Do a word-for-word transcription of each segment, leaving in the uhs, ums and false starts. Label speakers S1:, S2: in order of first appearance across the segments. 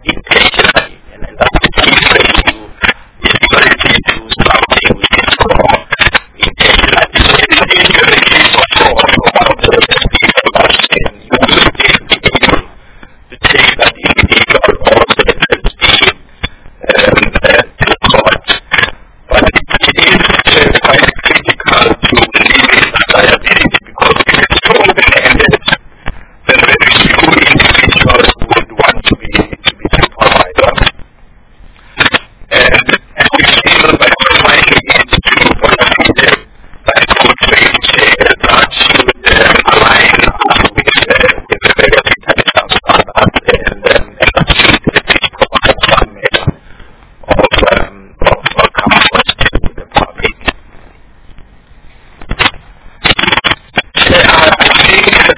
S1: intentionally, and, and that's the key phrase to the ability to do something which is wrong intentionally. So in the case of fraud, one of the things about sin, you will be able to take that individual or the entity um, to court. But it is uh, quite critical to limit that liability because if it's so open-ended, then very few individuals would want to be to be supervised. And, and we feel by providing it to procedure that could really say that should um, align uh, with, uh, with the various international standards and, um, and that should at least provide some measure of, um, of uh, comfort to the public. Uh, I think that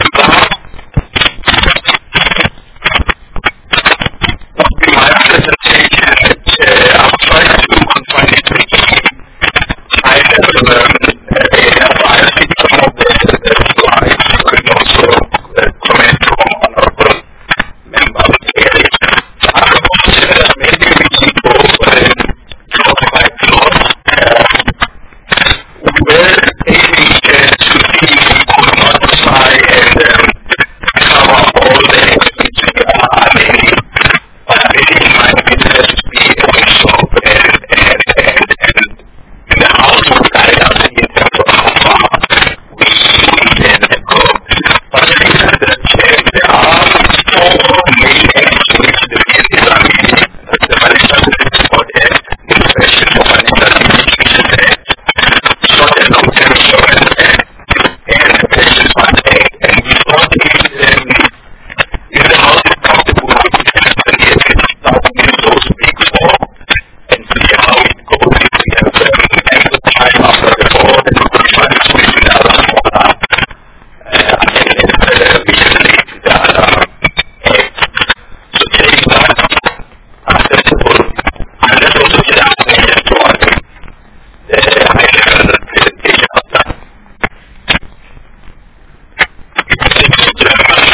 S1: would be my presentation. Uh, I'll try to confine it to a key high level um, area. I think some of the, the slides could also uh, comment from honorable member of the area. I would uh, maybe we can go um, plot by plot. Uh, we were aiming uh, to see if we could modify and um, cover all the which are naming. But really in my business to be a workshop and, and, and, and, and the house would guide us in terms of how far we intend to go. But I think that uh, there are four main aims to which the field is aiming. That's the Financial Support Act, the Inspection for Financial Institutions Act, Short and Long-Term Insurance Act, and the Pension Fund Act. And we thought it um, if the house is comfortable with it, then yes, it's starting with those big four and see how it goes. If we have um, ample time after the board and we could try to switch to the other four up. Uh, and then it's uh, recently to the other act. So take that accessible and let's also get out there to us the high-level presentation of that. Thank you very much.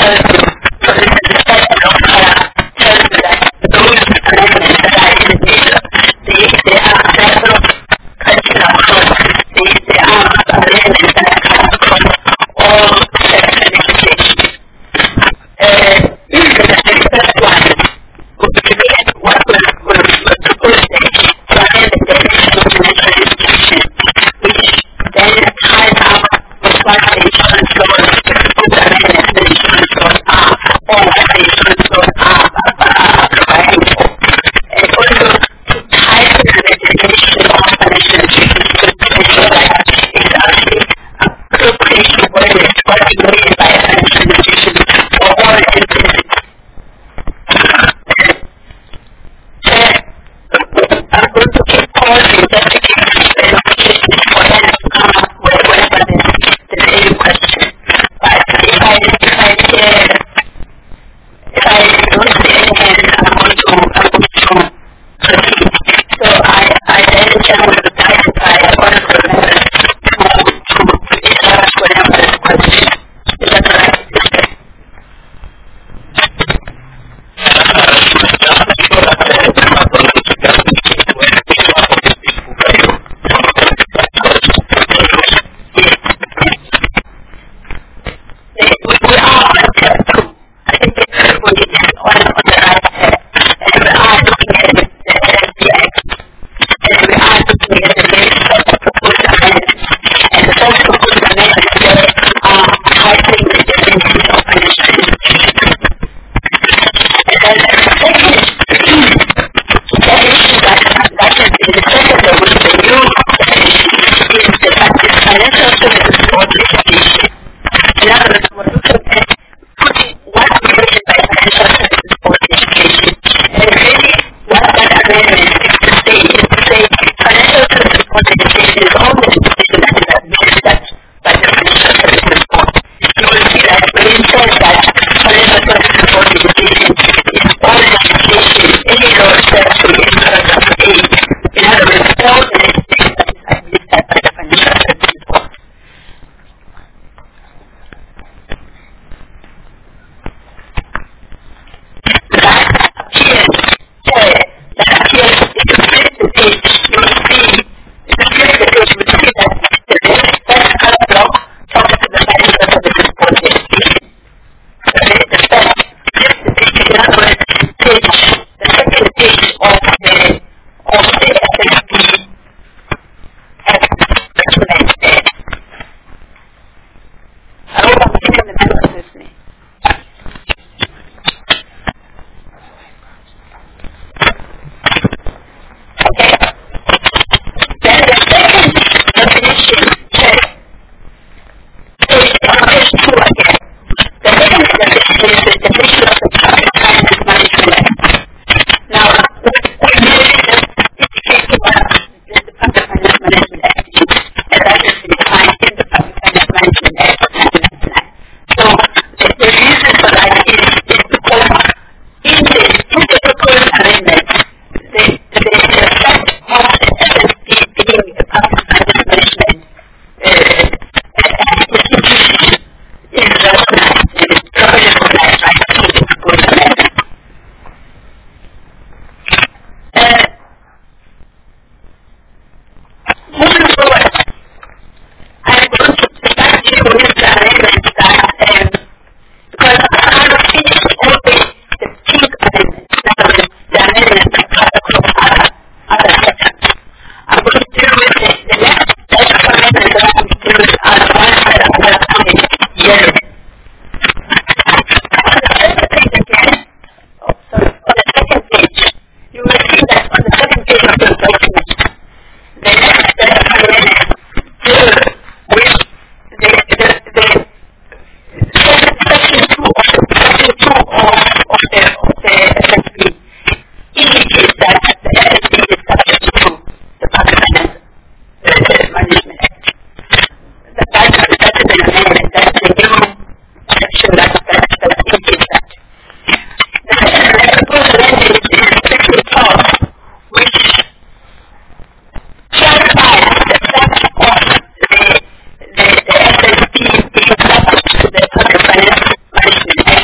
S2: the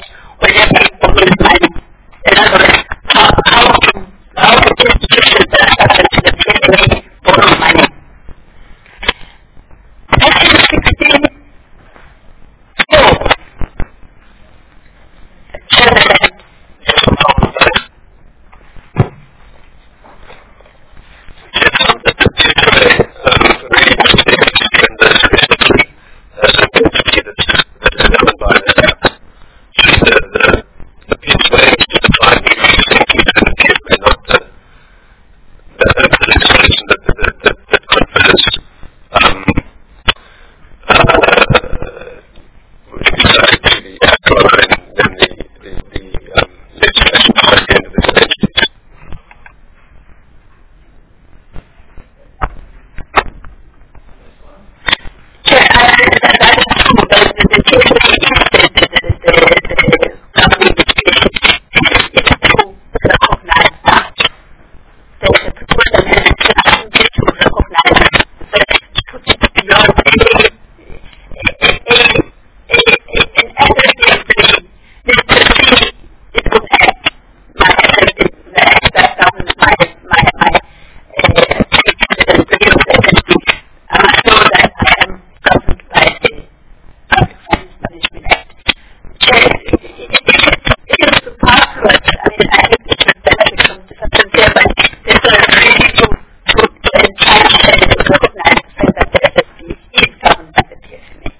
S2: Management Act. It is superfluous. I mean, I think it should benefit from discussion there, but there's a really to to entice and recognize the fact that the S S P is governed by the P S M A.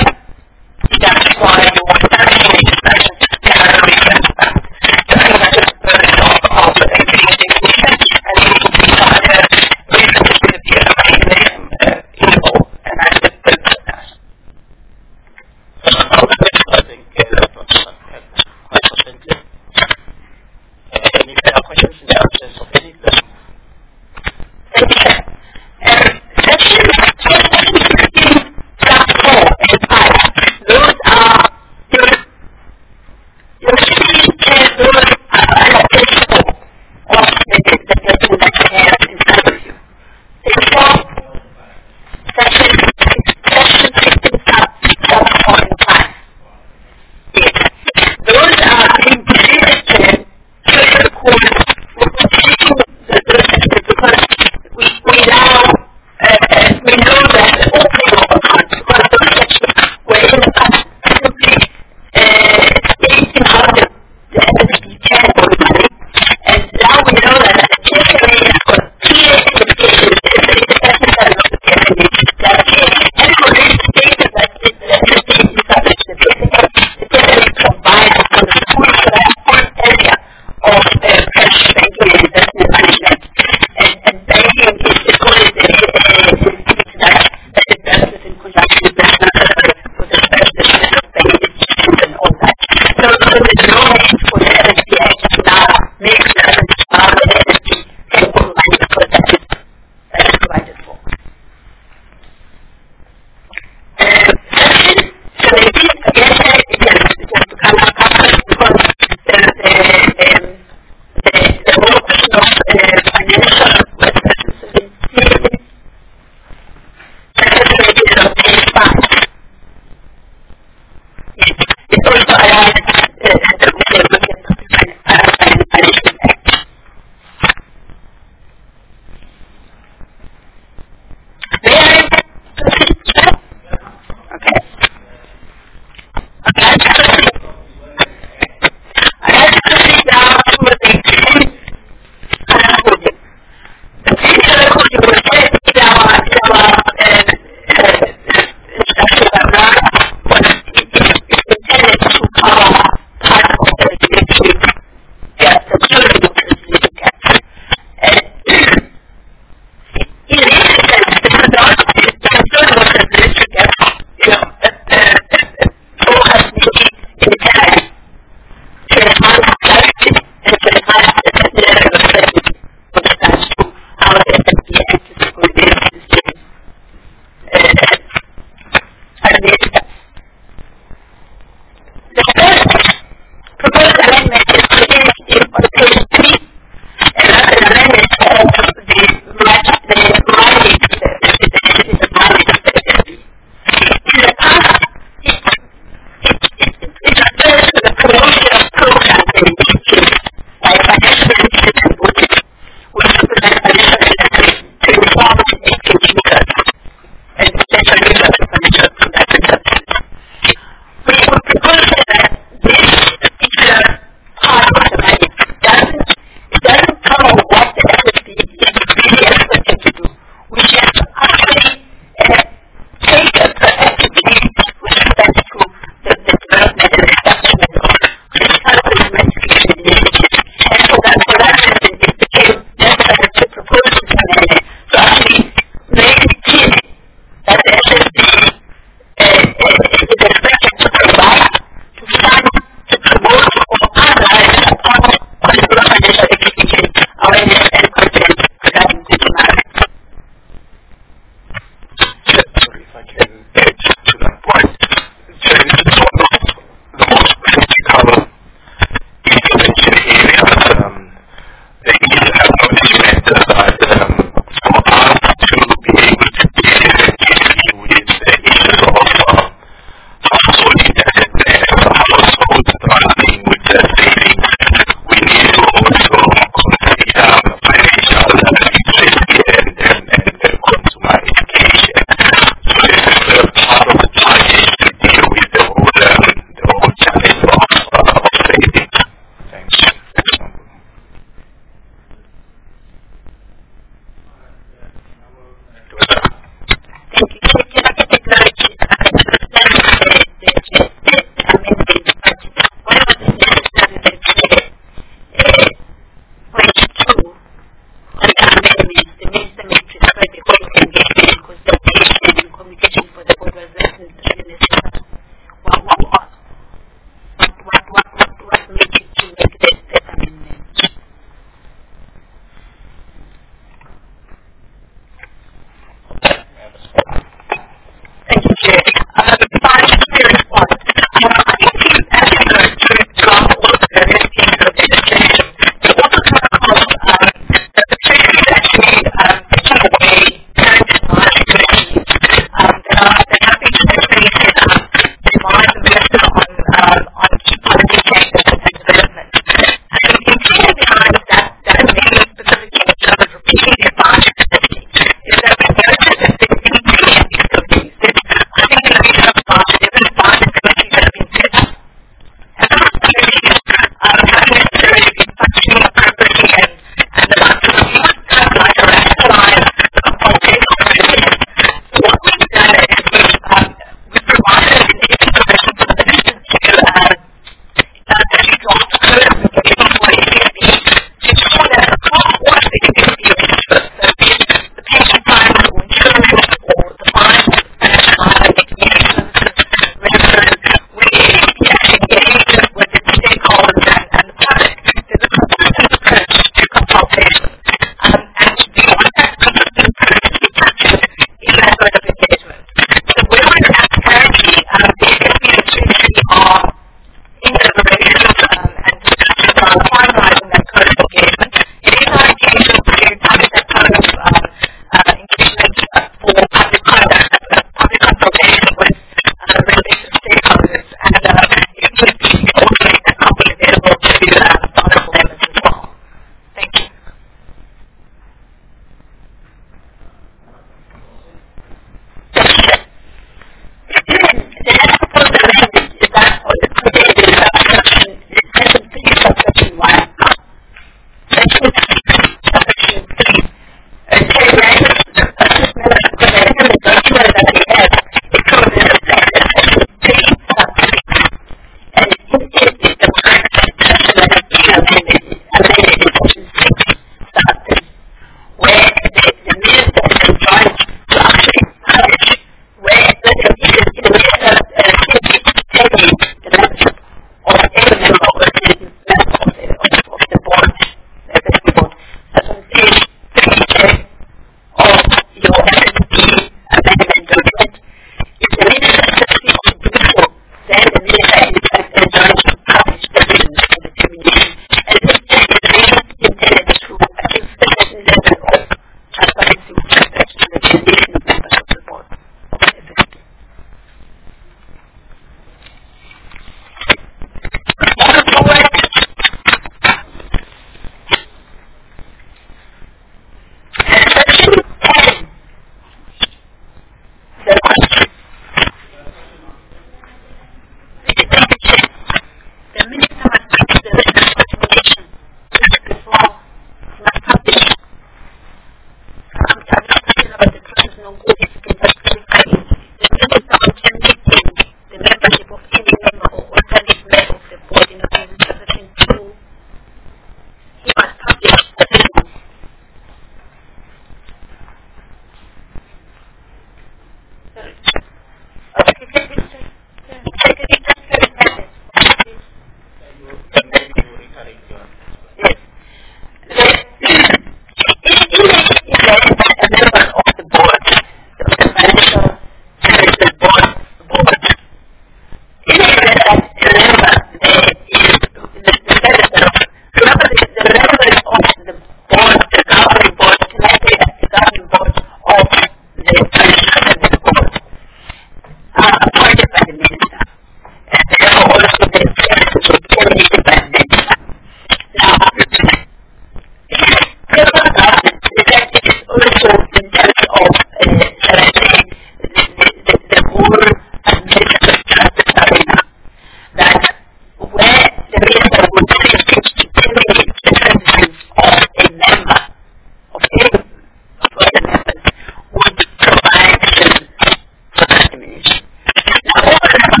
S2: Now, over and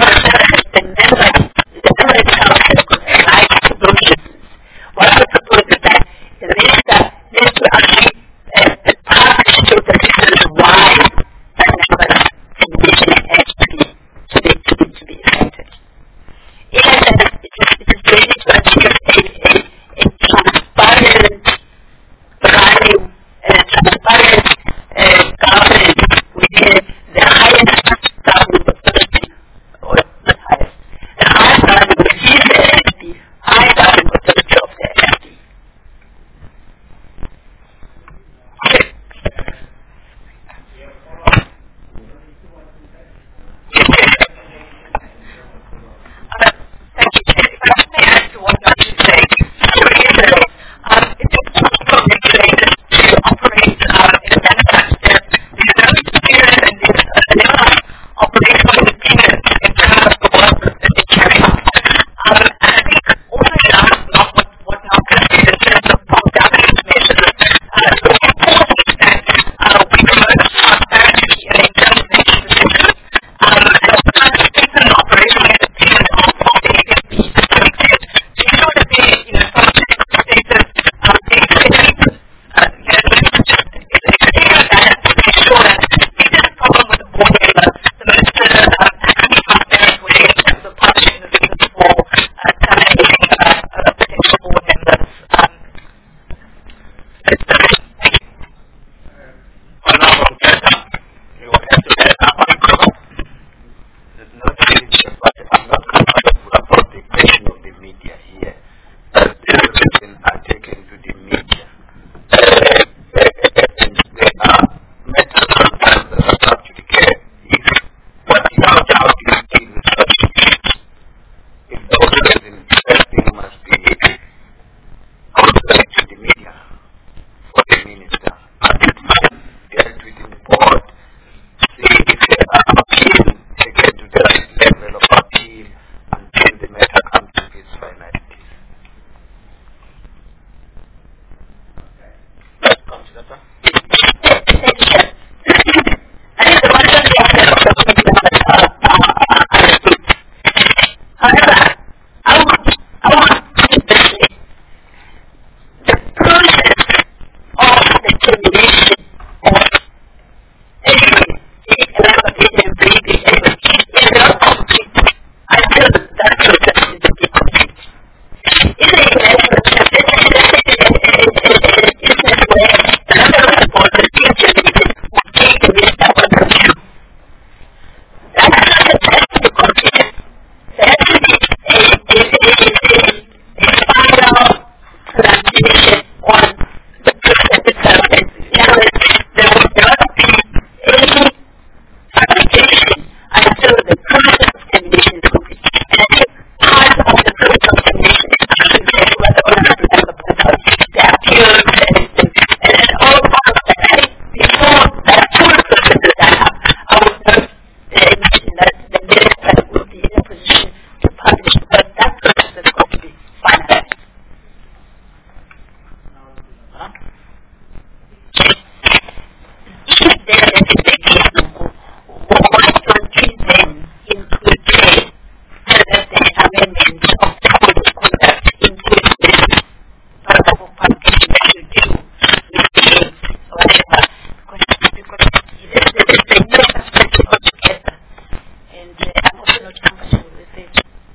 S2: not comfortable with it.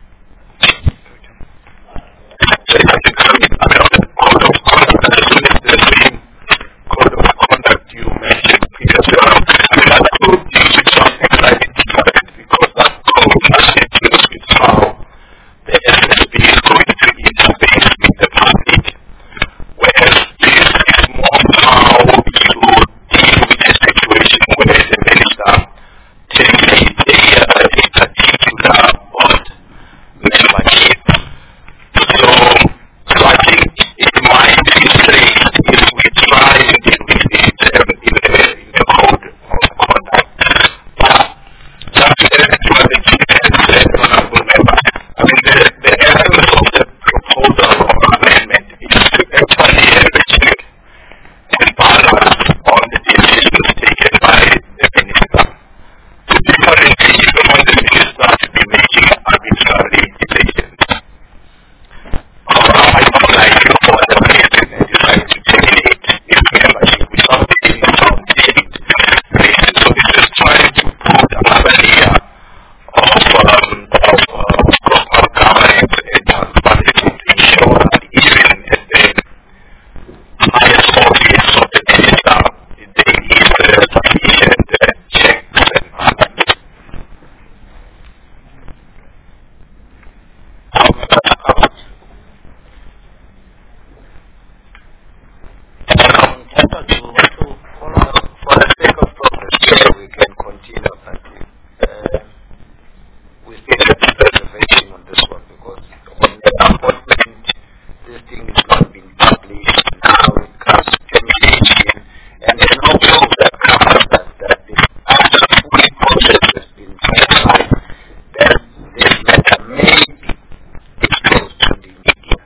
S1: So I think I mean, I mean, the code of conduct, the same code of conduct you mentioned previously, I mean, I could use it something slightly different because that code has to do with how the S S P is going to interface with the public, whereas this is more how you deal with a situation where the minister takes a, a, a particular board membership. So, so I think it might be safe if we try and deal with it um, in, the, in the code of conduct. But just to add to what the Chief said, Honorable Member, I mean, the, the element of the proposal of amendment is to actually have a check and balance on the decisions taken by the minister. To differentiate even when the minister to be making arbitrary decisions. Or I don't like you for the reason and decide to terminate his membership without taking some date reason. So this is trying to put another layer of, um, of uh, proper governance and transparency to ensure that even at the highest office of the minister, there is uh, sufficient uh, checks and balances. How does that cover?
S3: Um, Temple, do you want to follow up? For the sake of progress, yeah, we can continue, but uh, we still have reservation on this one because on the appointment, this thing is not being published. Now it comes to termination, and there's no proof that covers that, that the after the full process has been finalized, then this matter may be exposed to the media.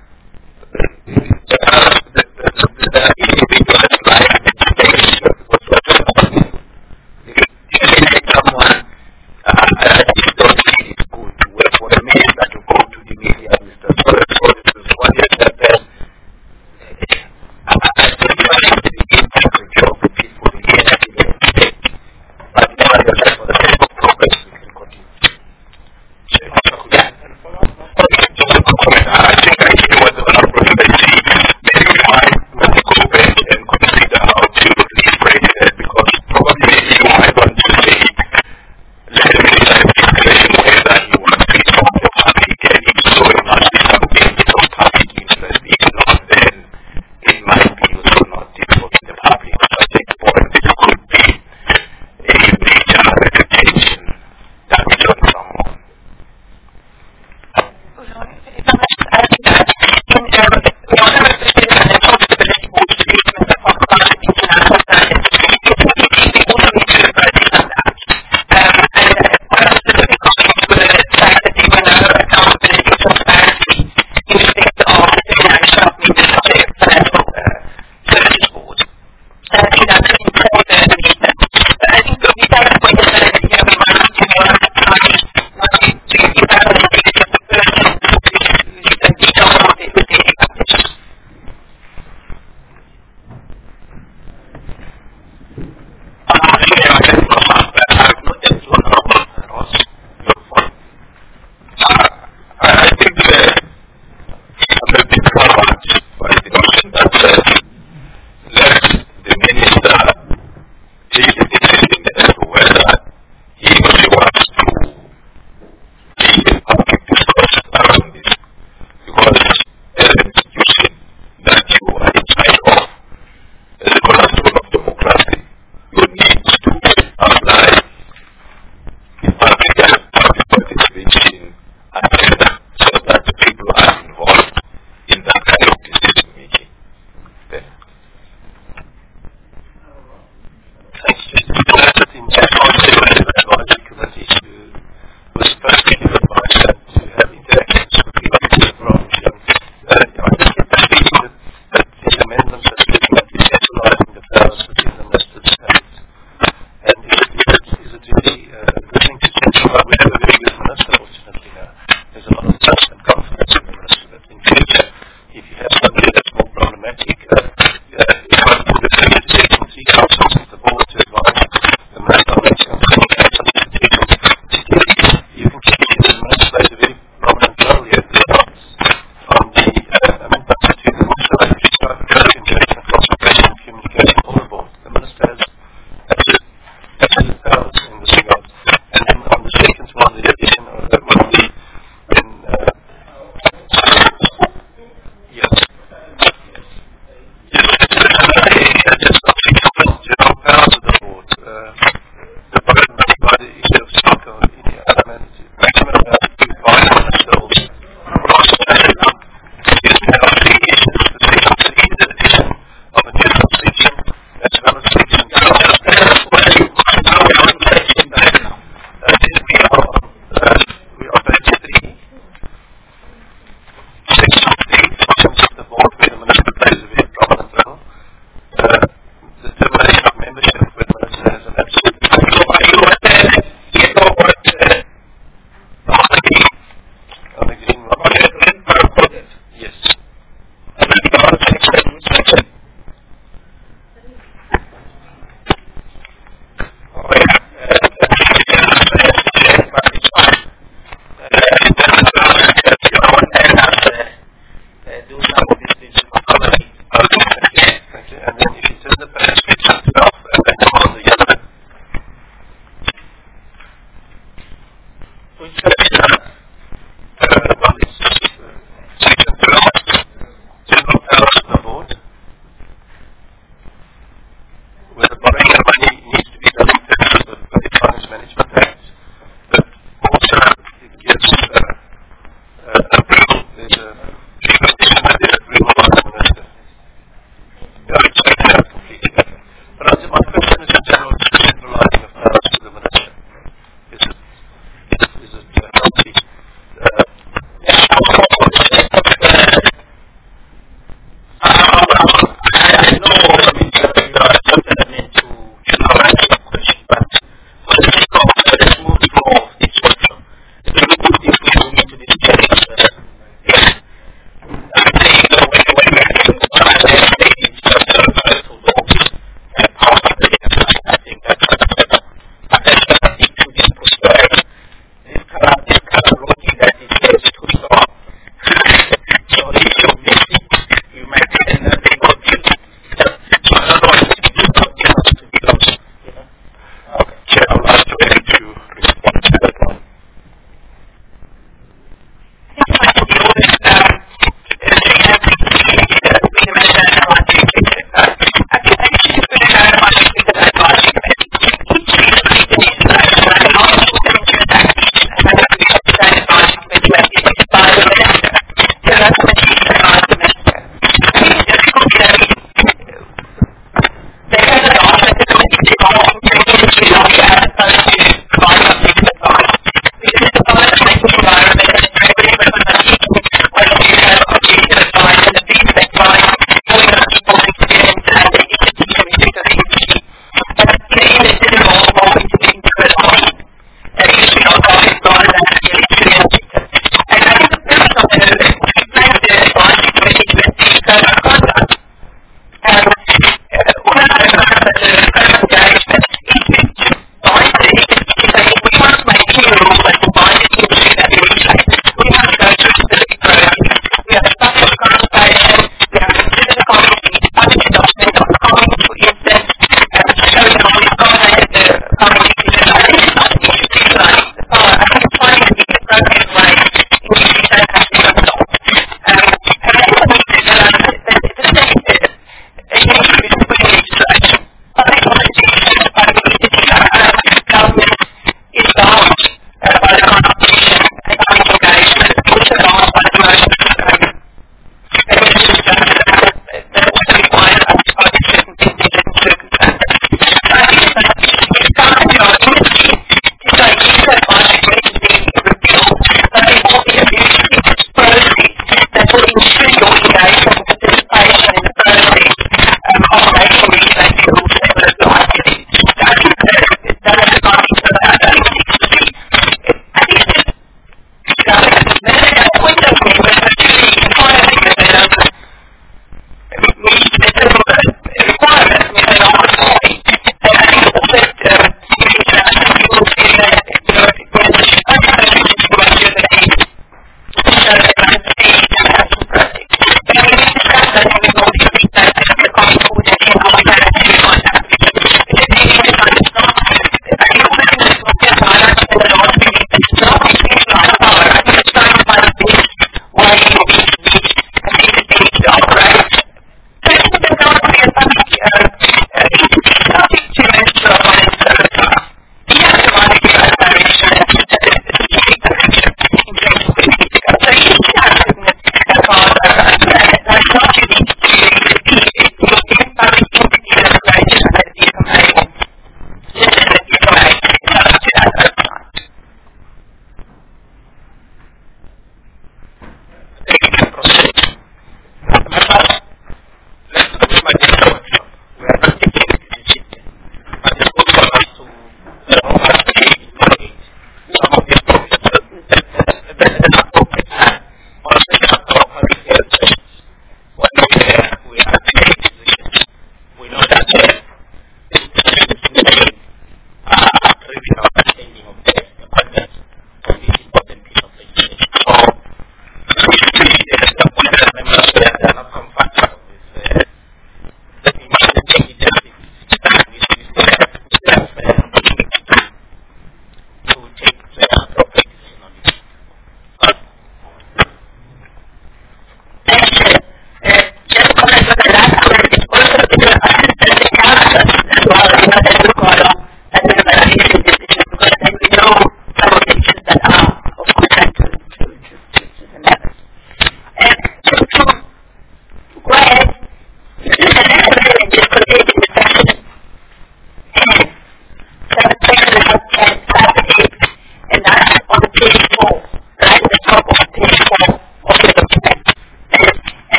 S1: Uh, the, the, the, the individual is like the distinction because what you're talking because you can make someone uh, uh, if don't feel it's good to wait for the minister to go to the media minister. So that's what it is. What is that then? I, I think you are going to be integrity of the people in the state. But nevertheless, for the sake of progress, we can continue. Yeah. Okay, just a quick comment. I think I hear what the Honorable Member is saying. Maybe we might want to go back and consider how to rephrase it because probably you might want to say, let the minister have discretion whether he wants to inform the public and if so it must be something of public interest. If not, then it might be also not informing the public. So I think the point is it could be a major reputation damage on someone.
S2: If I must add to that, in um, the Honourable President and the Accountability Board statement that talk about international standards, it's completely the only to advising on that. Um, and uh, one of the specific comments were the fact that they were now accountability and transparency in respect of the financial Ministry of Financial uh, Services Board. And I think that's an important data. But I think the data point is that, you know, we might have to be on the time to evaluate the activity of the person who's the detail of the daily practice.
S1: I think the other big comment by the notion that says let the minister take a decision as to whether he or she wants to lead a public discourse around this because as an institution that you are in charge of as a cornerstone of democracy, you need to apply the public and public participation agenda so that the people are involved in that kind of decision making. There.
S3: Thanks, Justin. That's the thing. Just want to say that the advisory committee to was first given advice to have interactions with the executive branch. And uh, I think it's feeling that, that the amendments are looking at decentralizing the powers within the listed states. And is it, is it, is it really uh, good thing to centralize? We have a very good minister, fortunately now. There's a lot of trust and confidence in the minister. But in future, if you have somebody that's more problematic, uh, uh, you might put the same taking three councils of the board to advise the minister on making communications to the you can Which section? Uh, well, it's uh, section twelve, general powers of the board, where the borrowing of money needs to be done in terms of the Public Finance Management Act, but also it gives uh, uh, approval. There's a condition that there's approval by the Minister. Yeah, it's taken out completely. But I think my question is in general, centralizing of powers to the Minister. Is it, is it uh, healthy?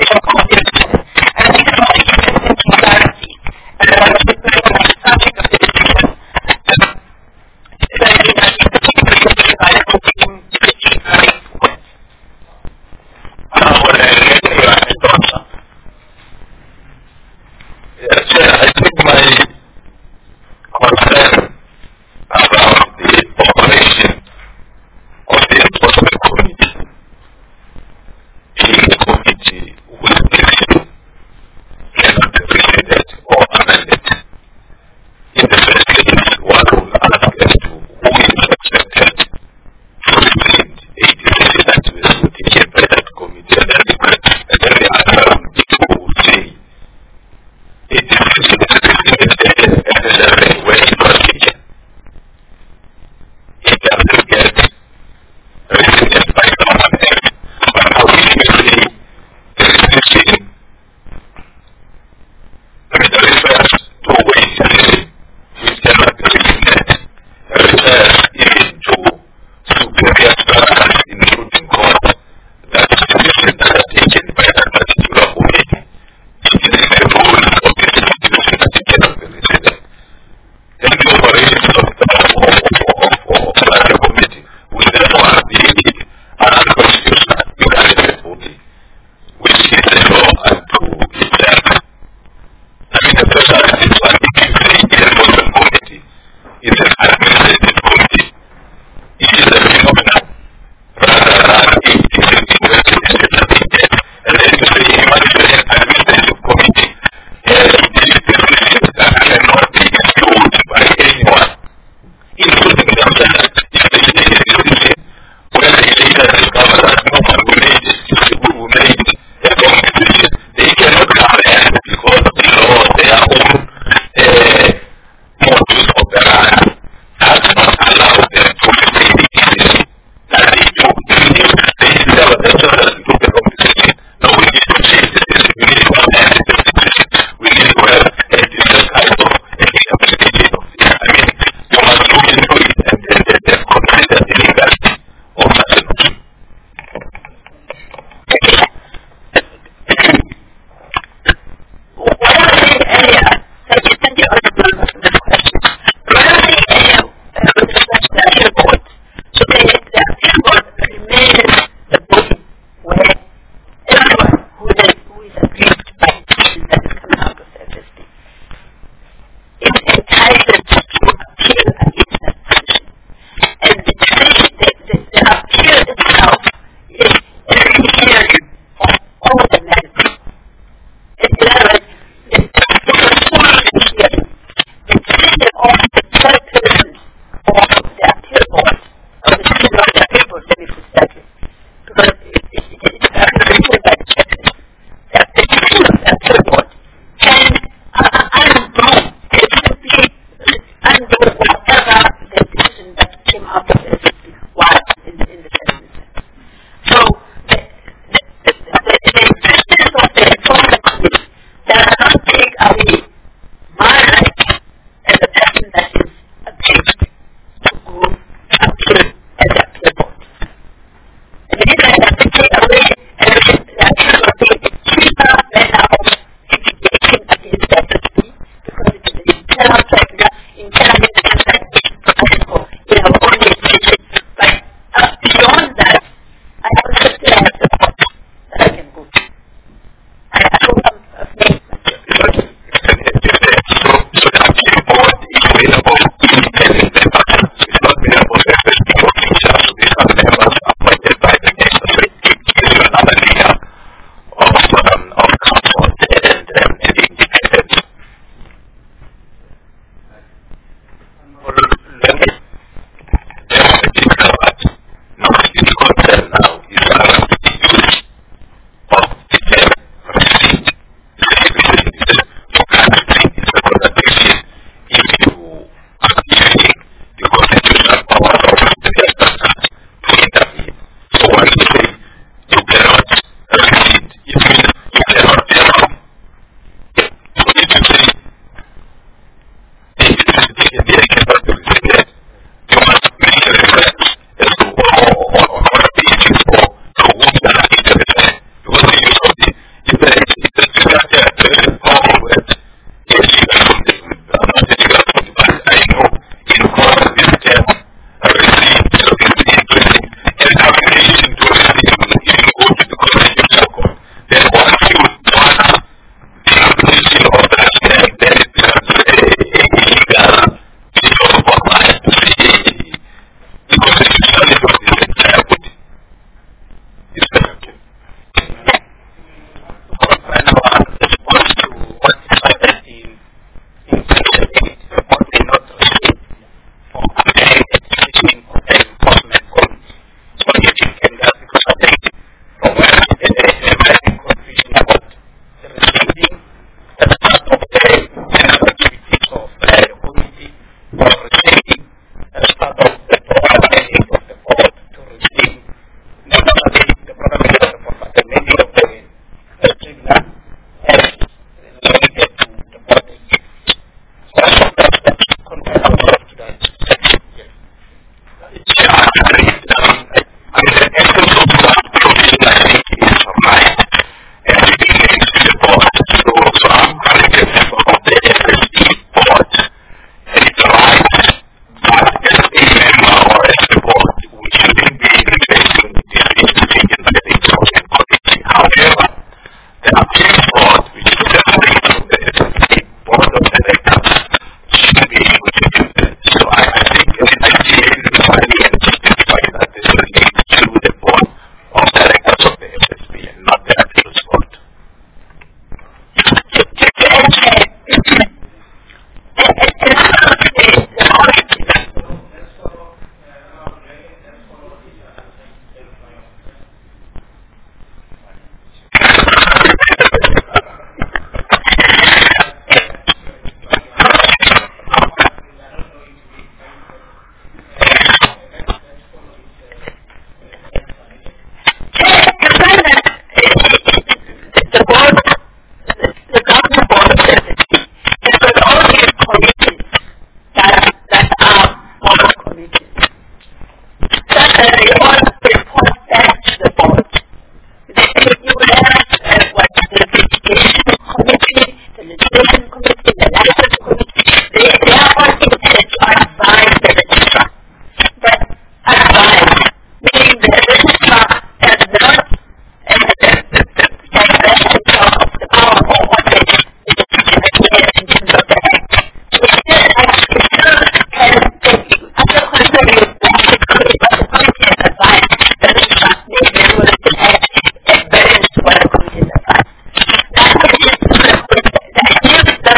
S2: social cohesion. And I think it's all consistent with privacy. And I want to put on the subject of education. Is that I think that's particularly interesting about it, taking fifteen right points.
S1: Ah, well, anyway, I thought, yes, I think my concern about the population of the enforcement community, the community will be
S2: administration committee, the license committee, they, they are all intended to advise the registrar. But advise, meaning the registrar does not uh, divest himself of the power or office in terms of the act. It still actually still can take other concerns that it could be the committee has advised the registrar may be able to act at variance to what the committee has advised. That is the idea with the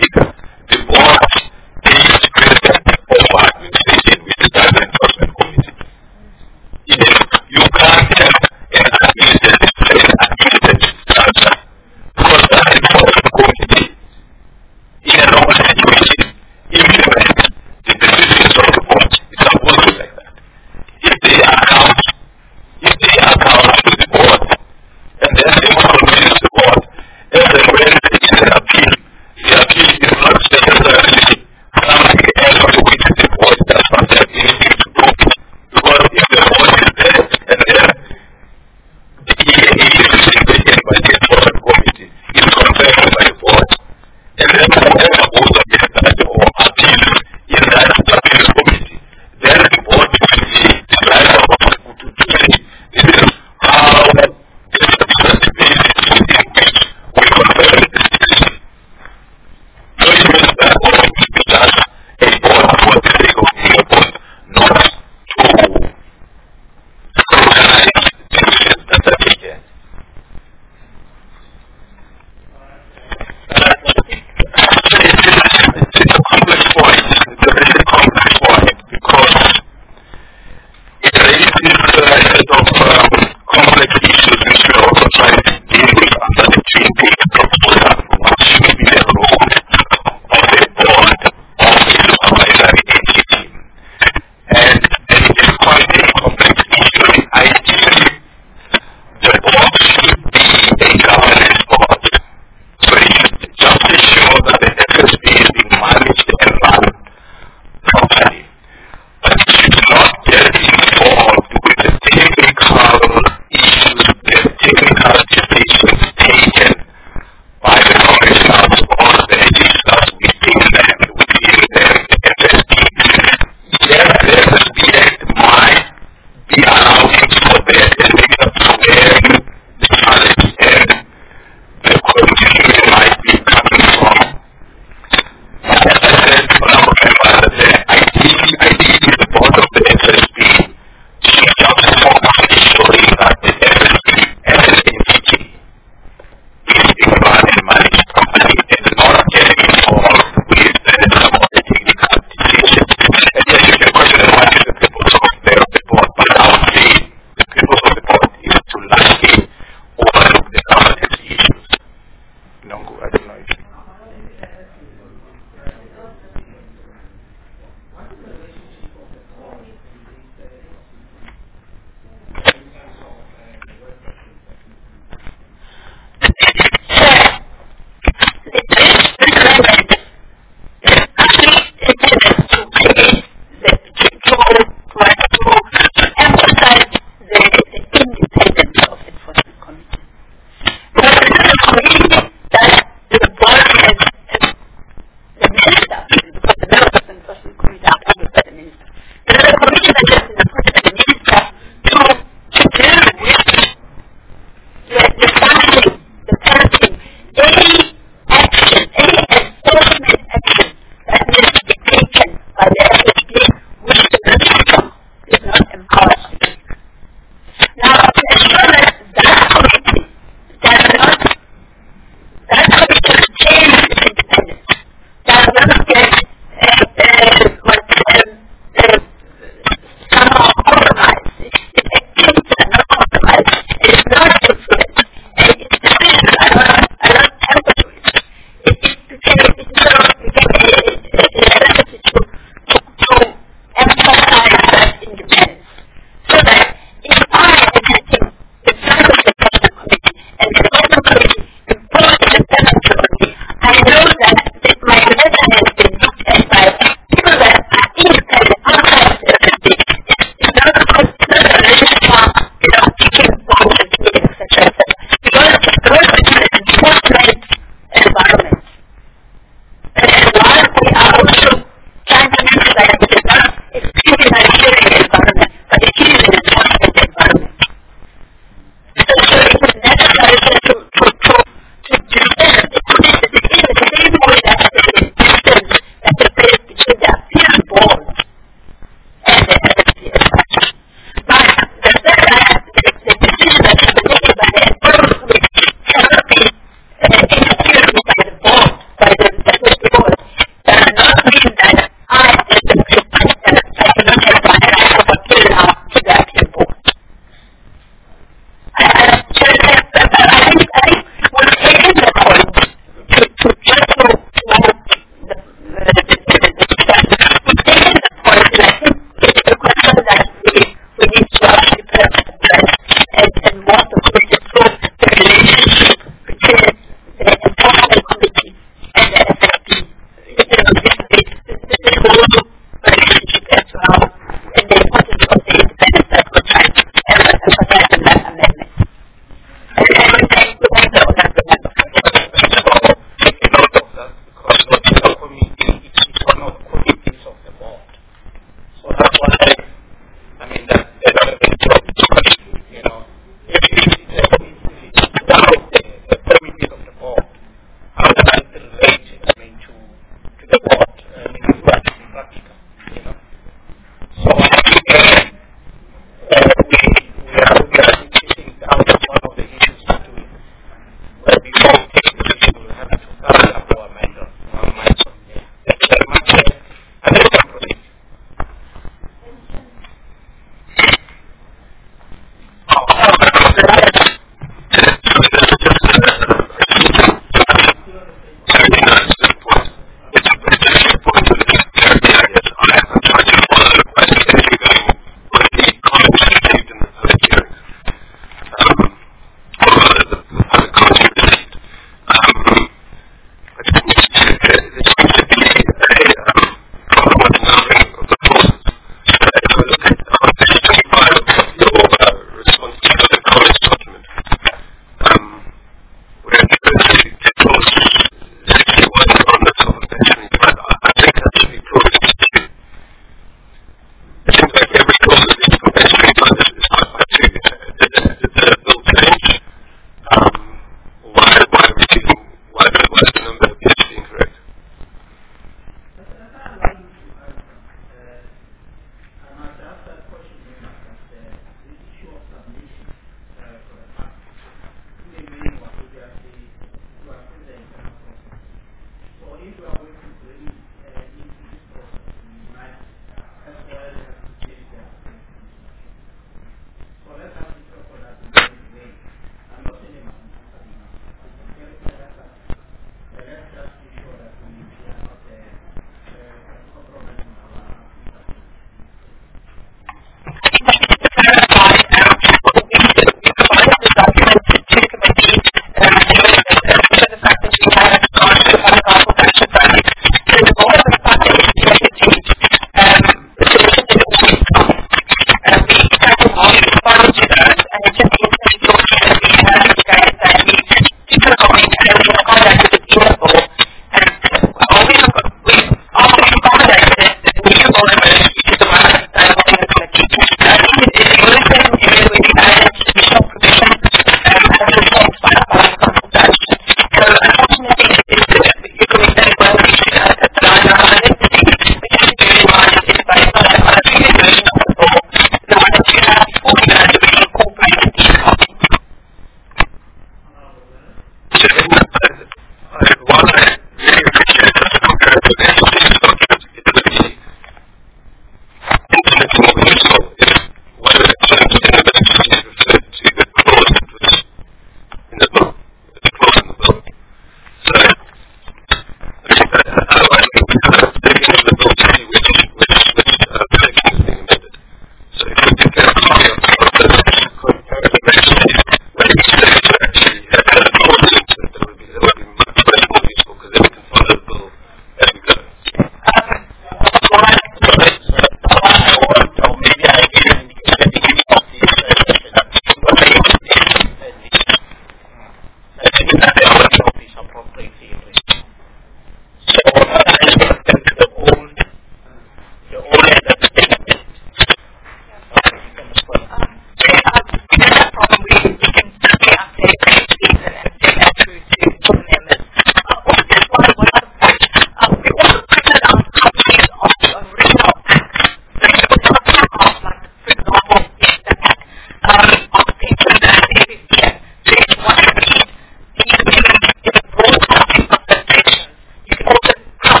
S2: also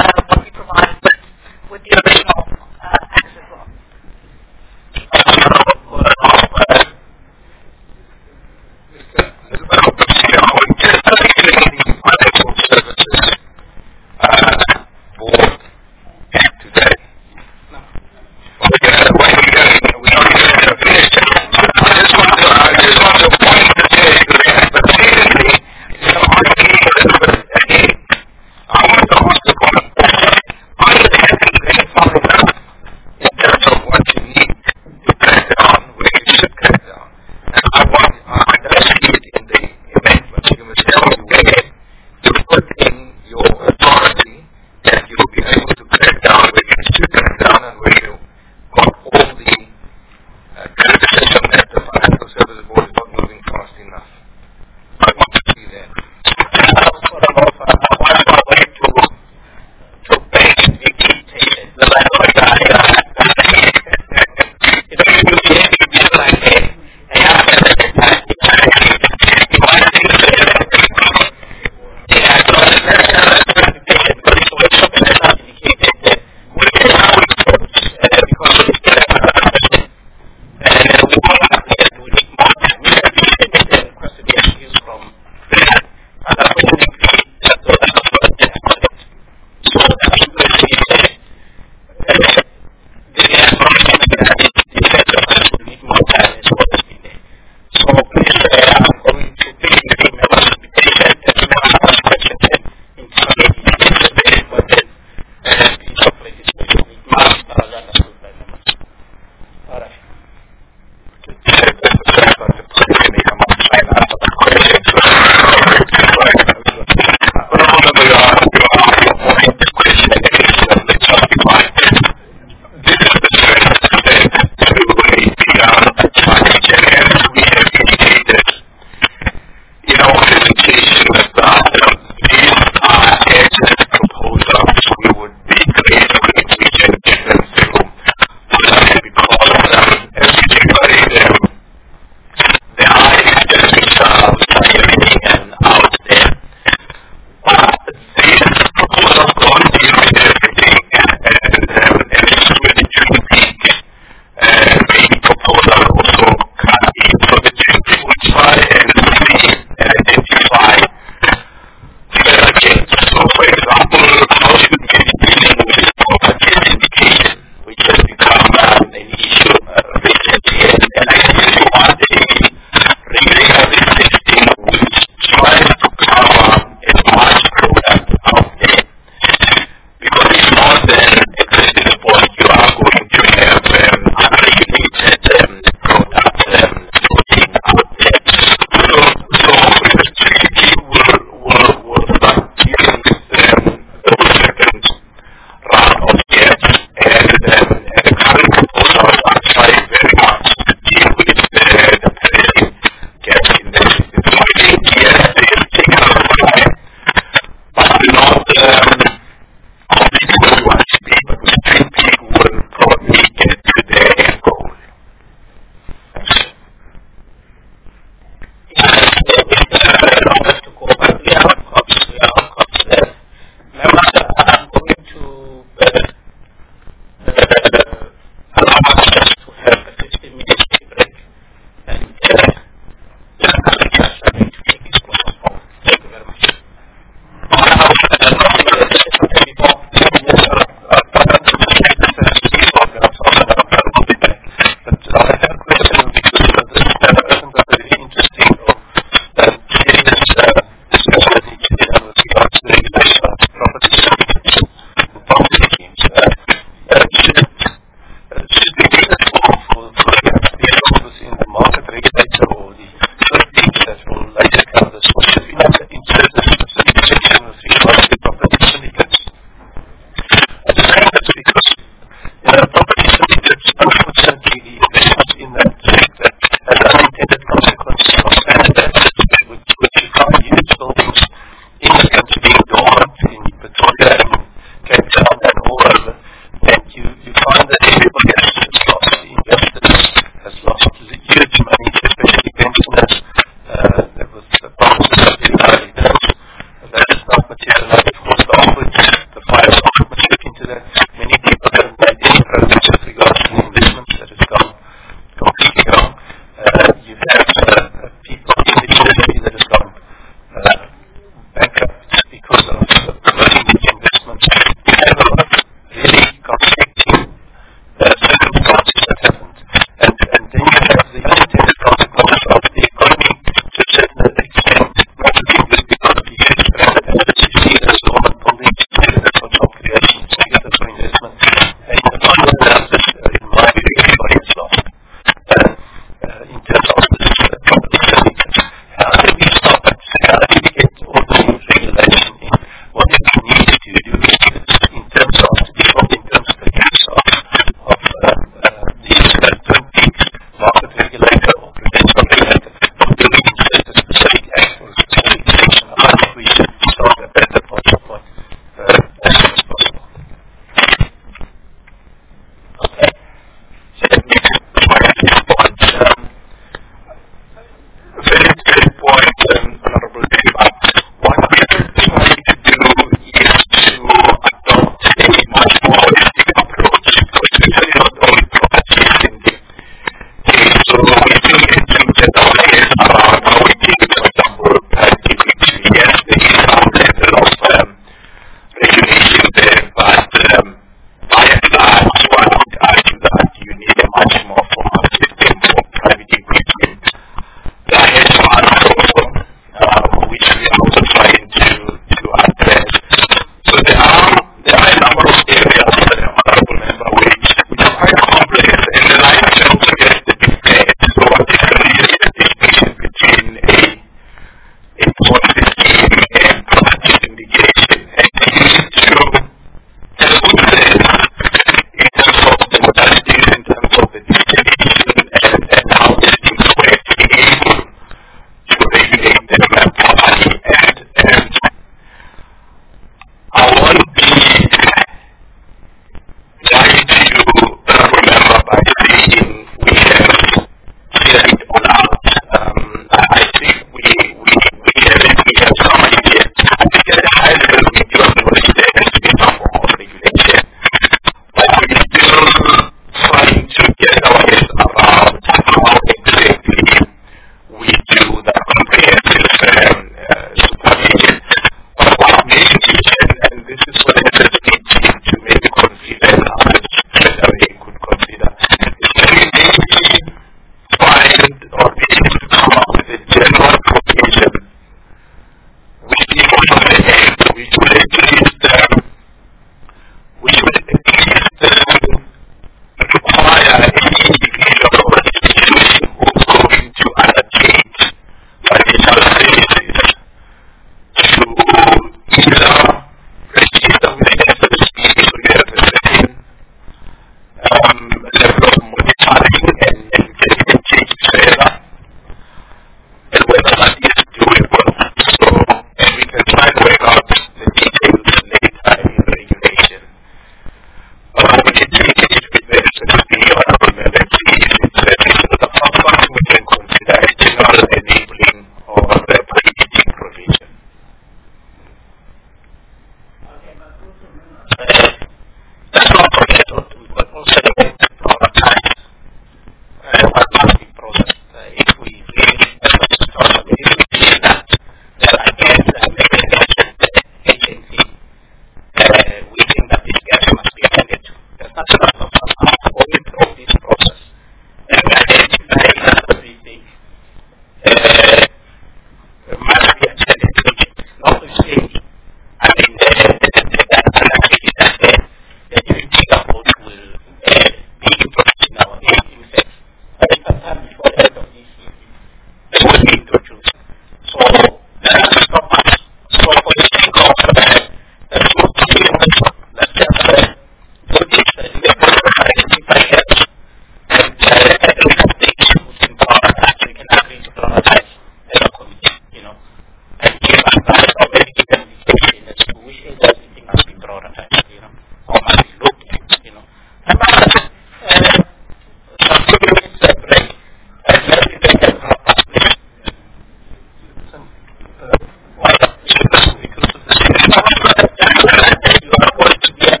S3: And uh, why not? Because of the you are going to be a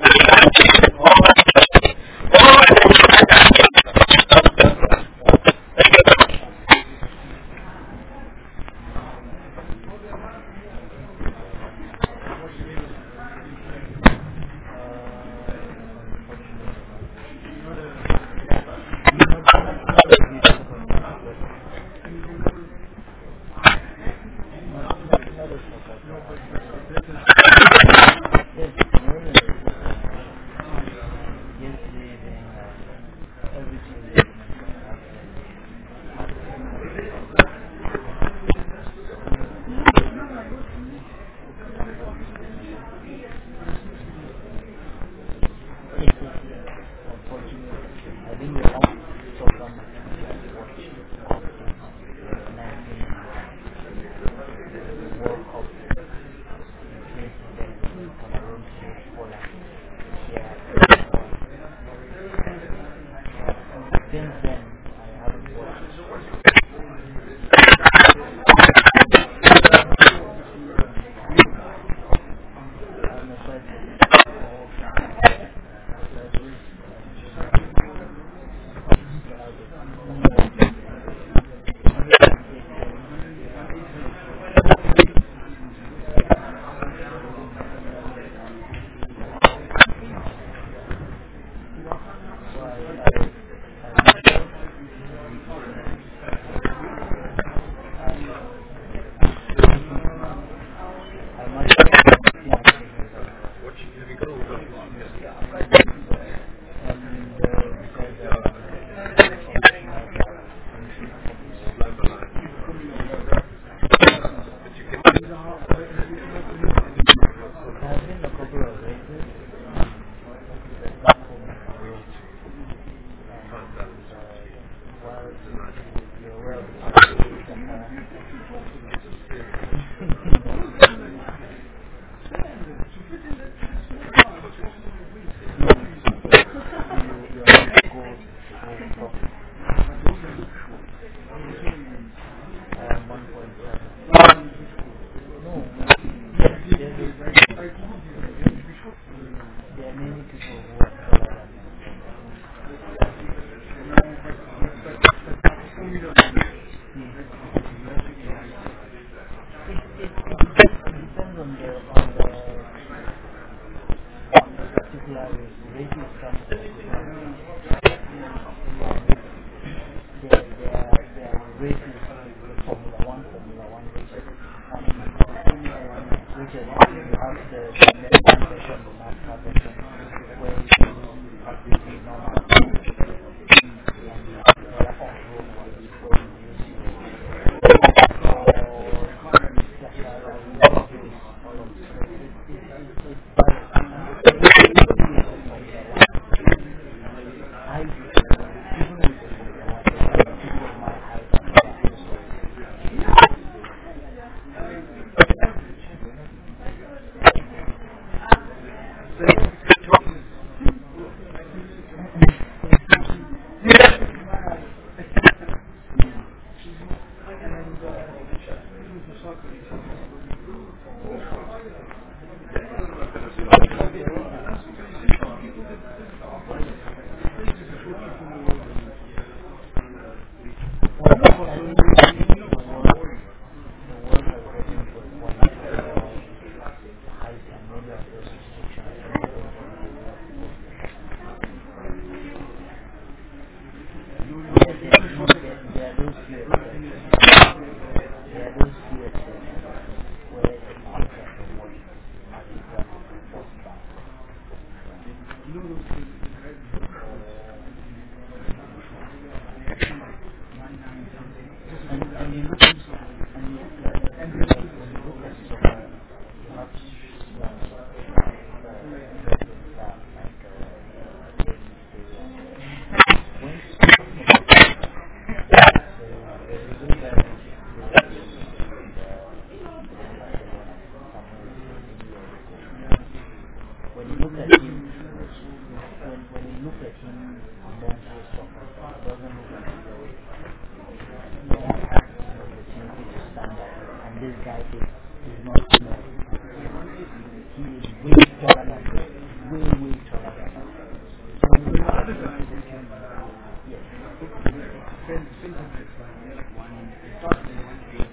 S4: this guy is, is not small. He is way taller than this. Way, way taller than us. So the other guy that can, yes, when one starts in one case,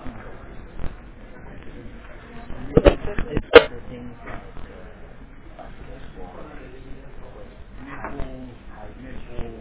S4: it's the things that basketball, netball, netball,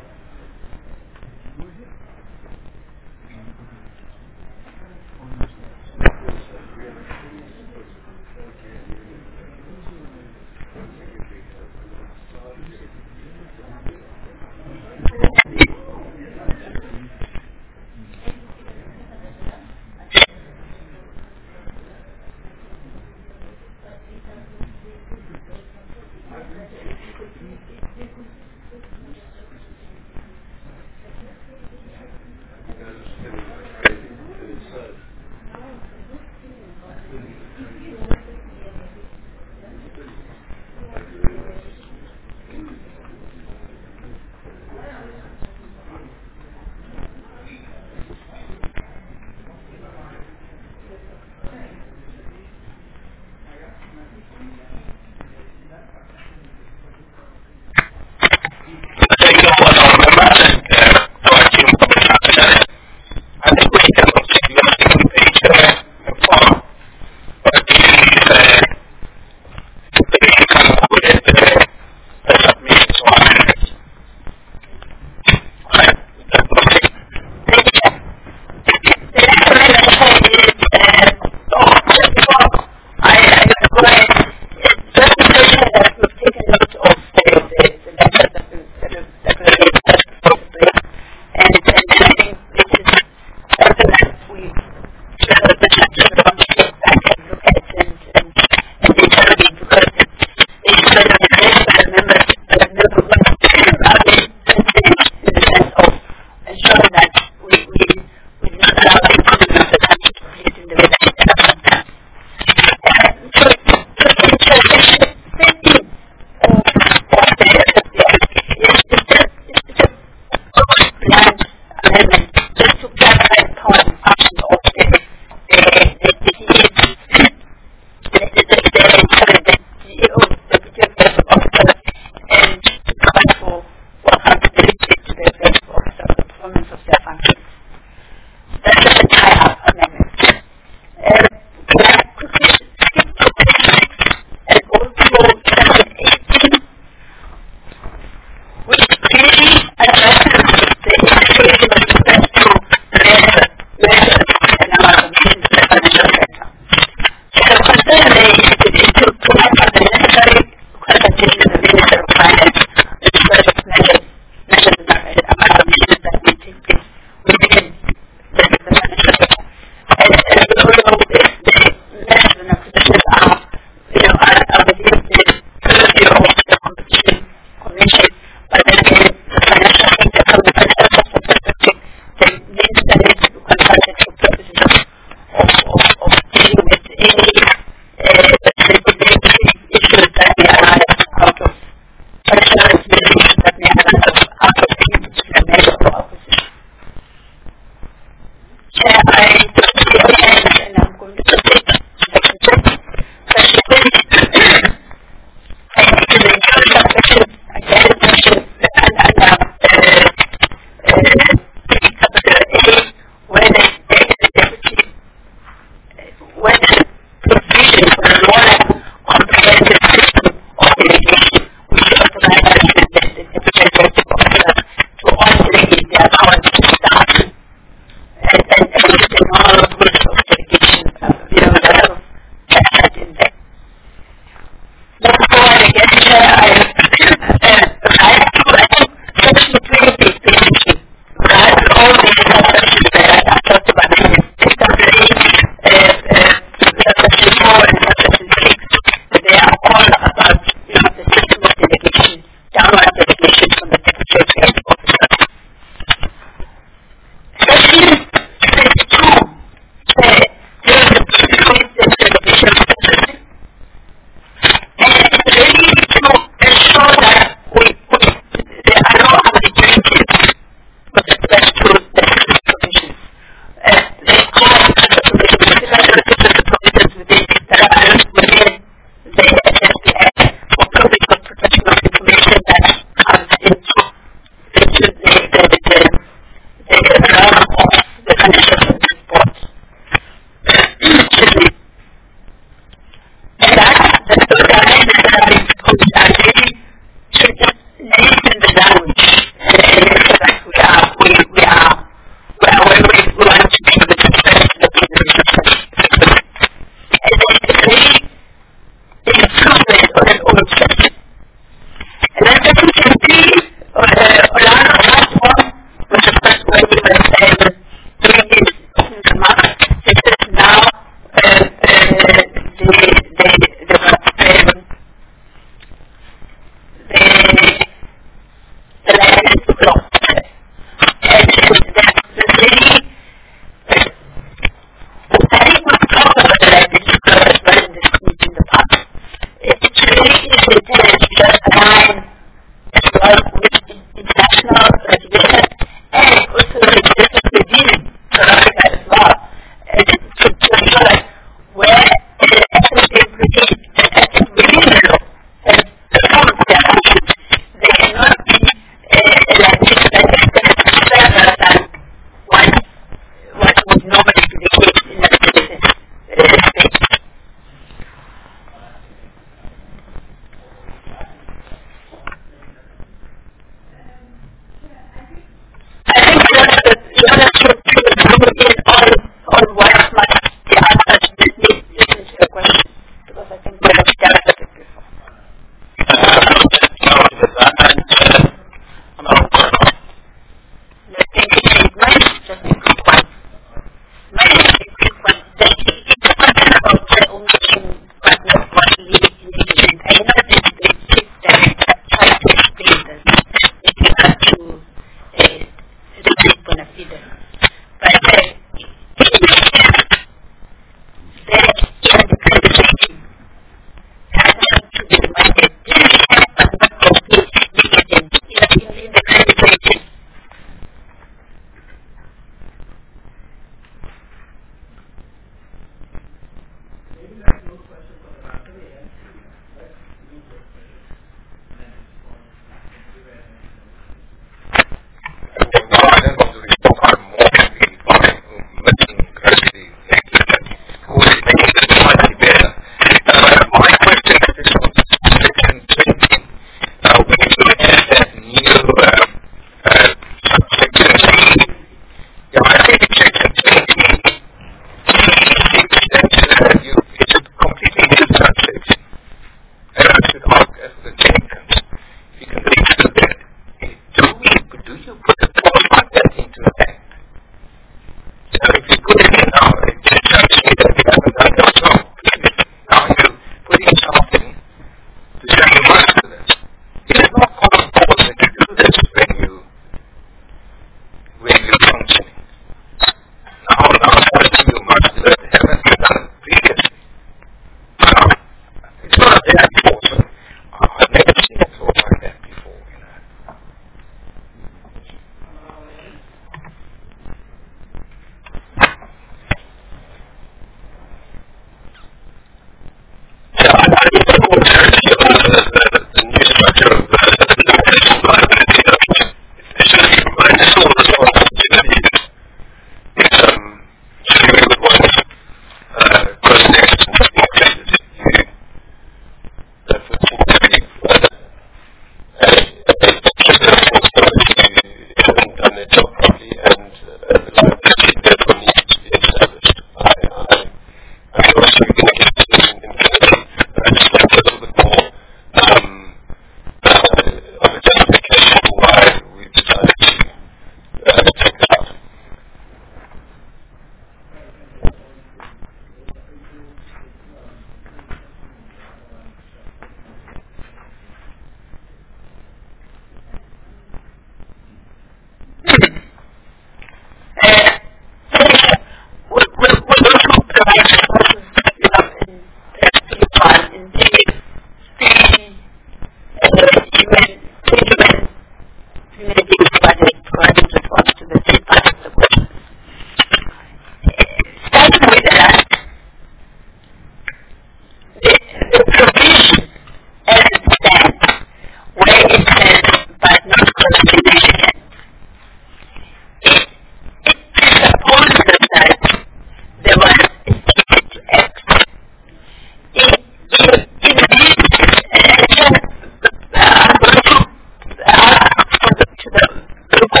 S2: the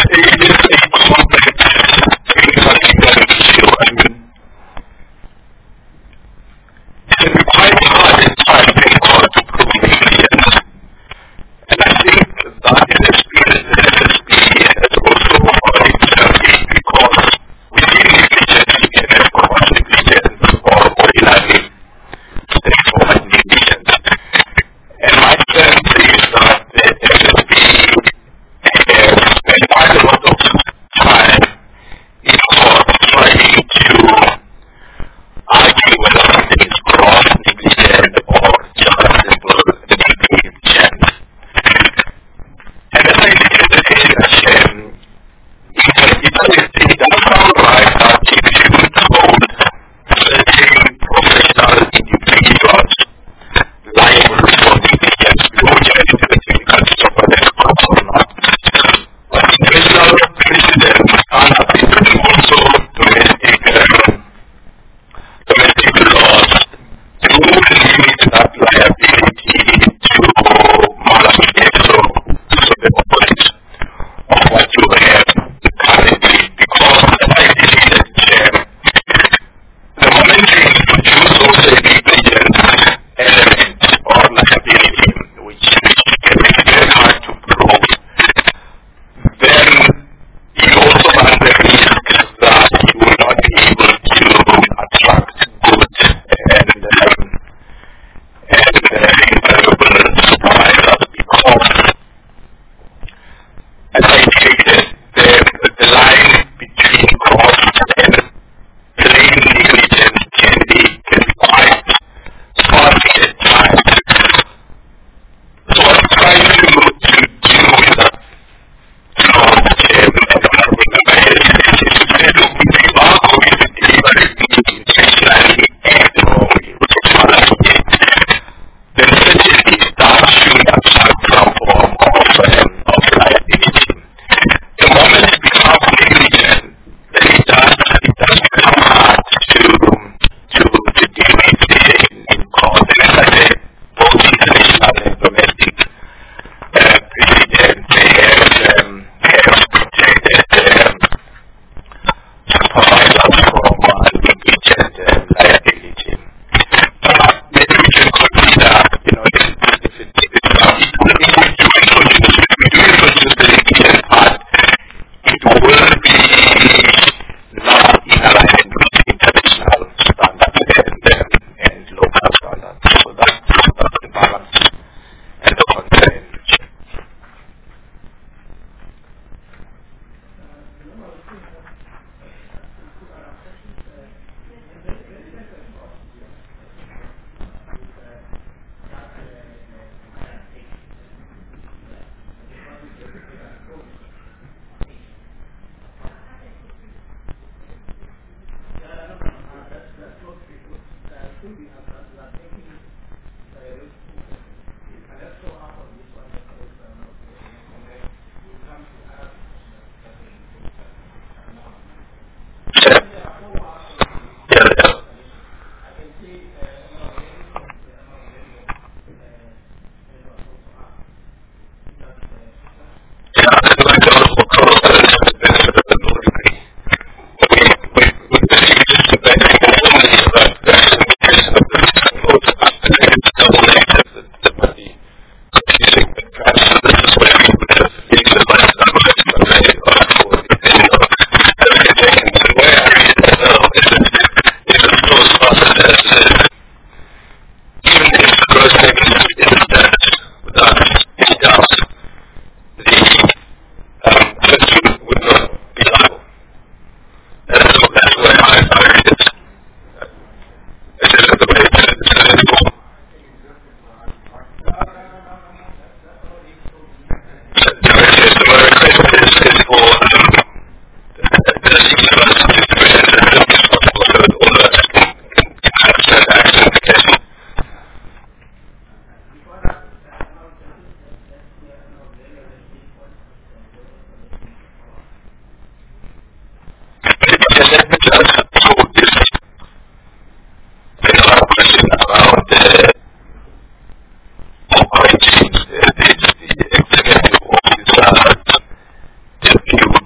S1: operating the, the executive officer, the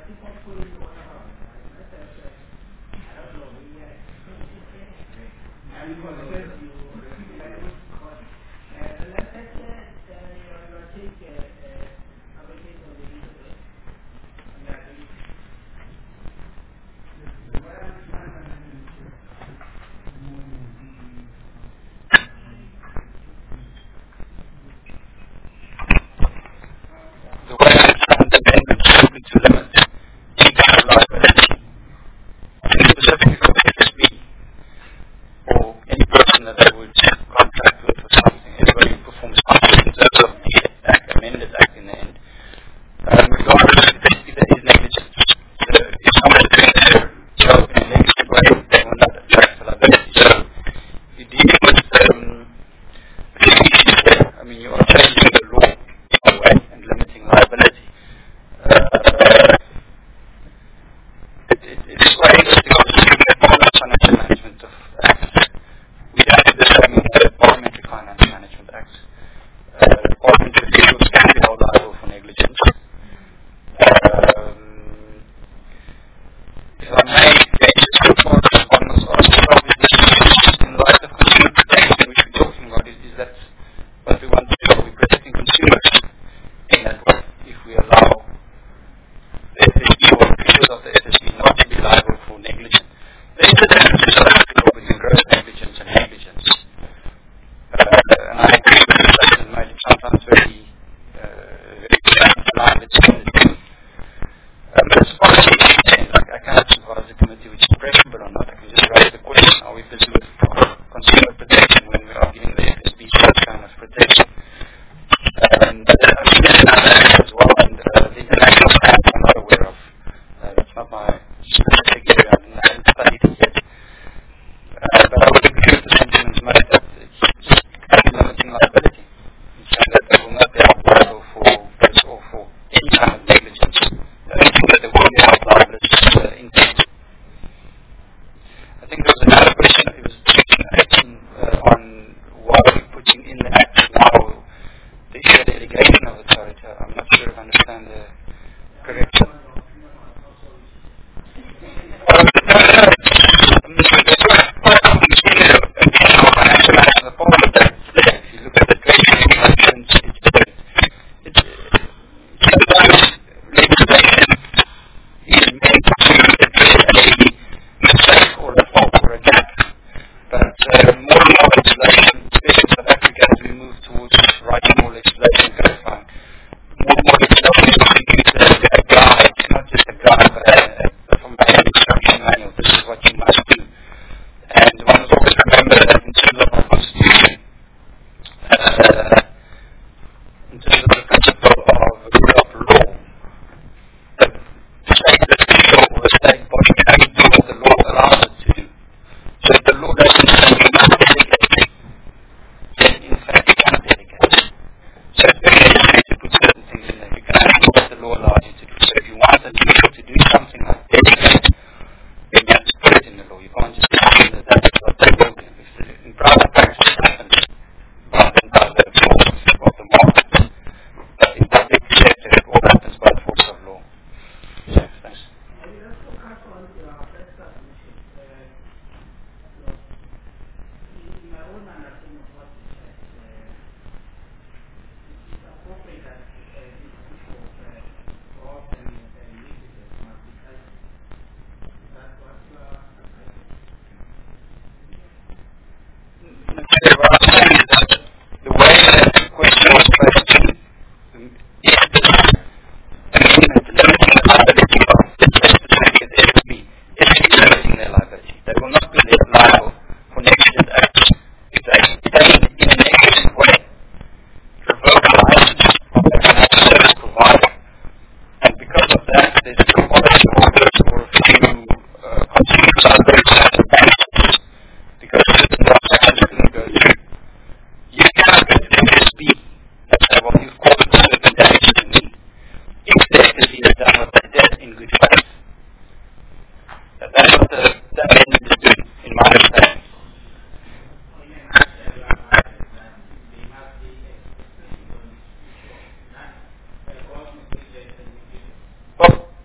S1: Well, just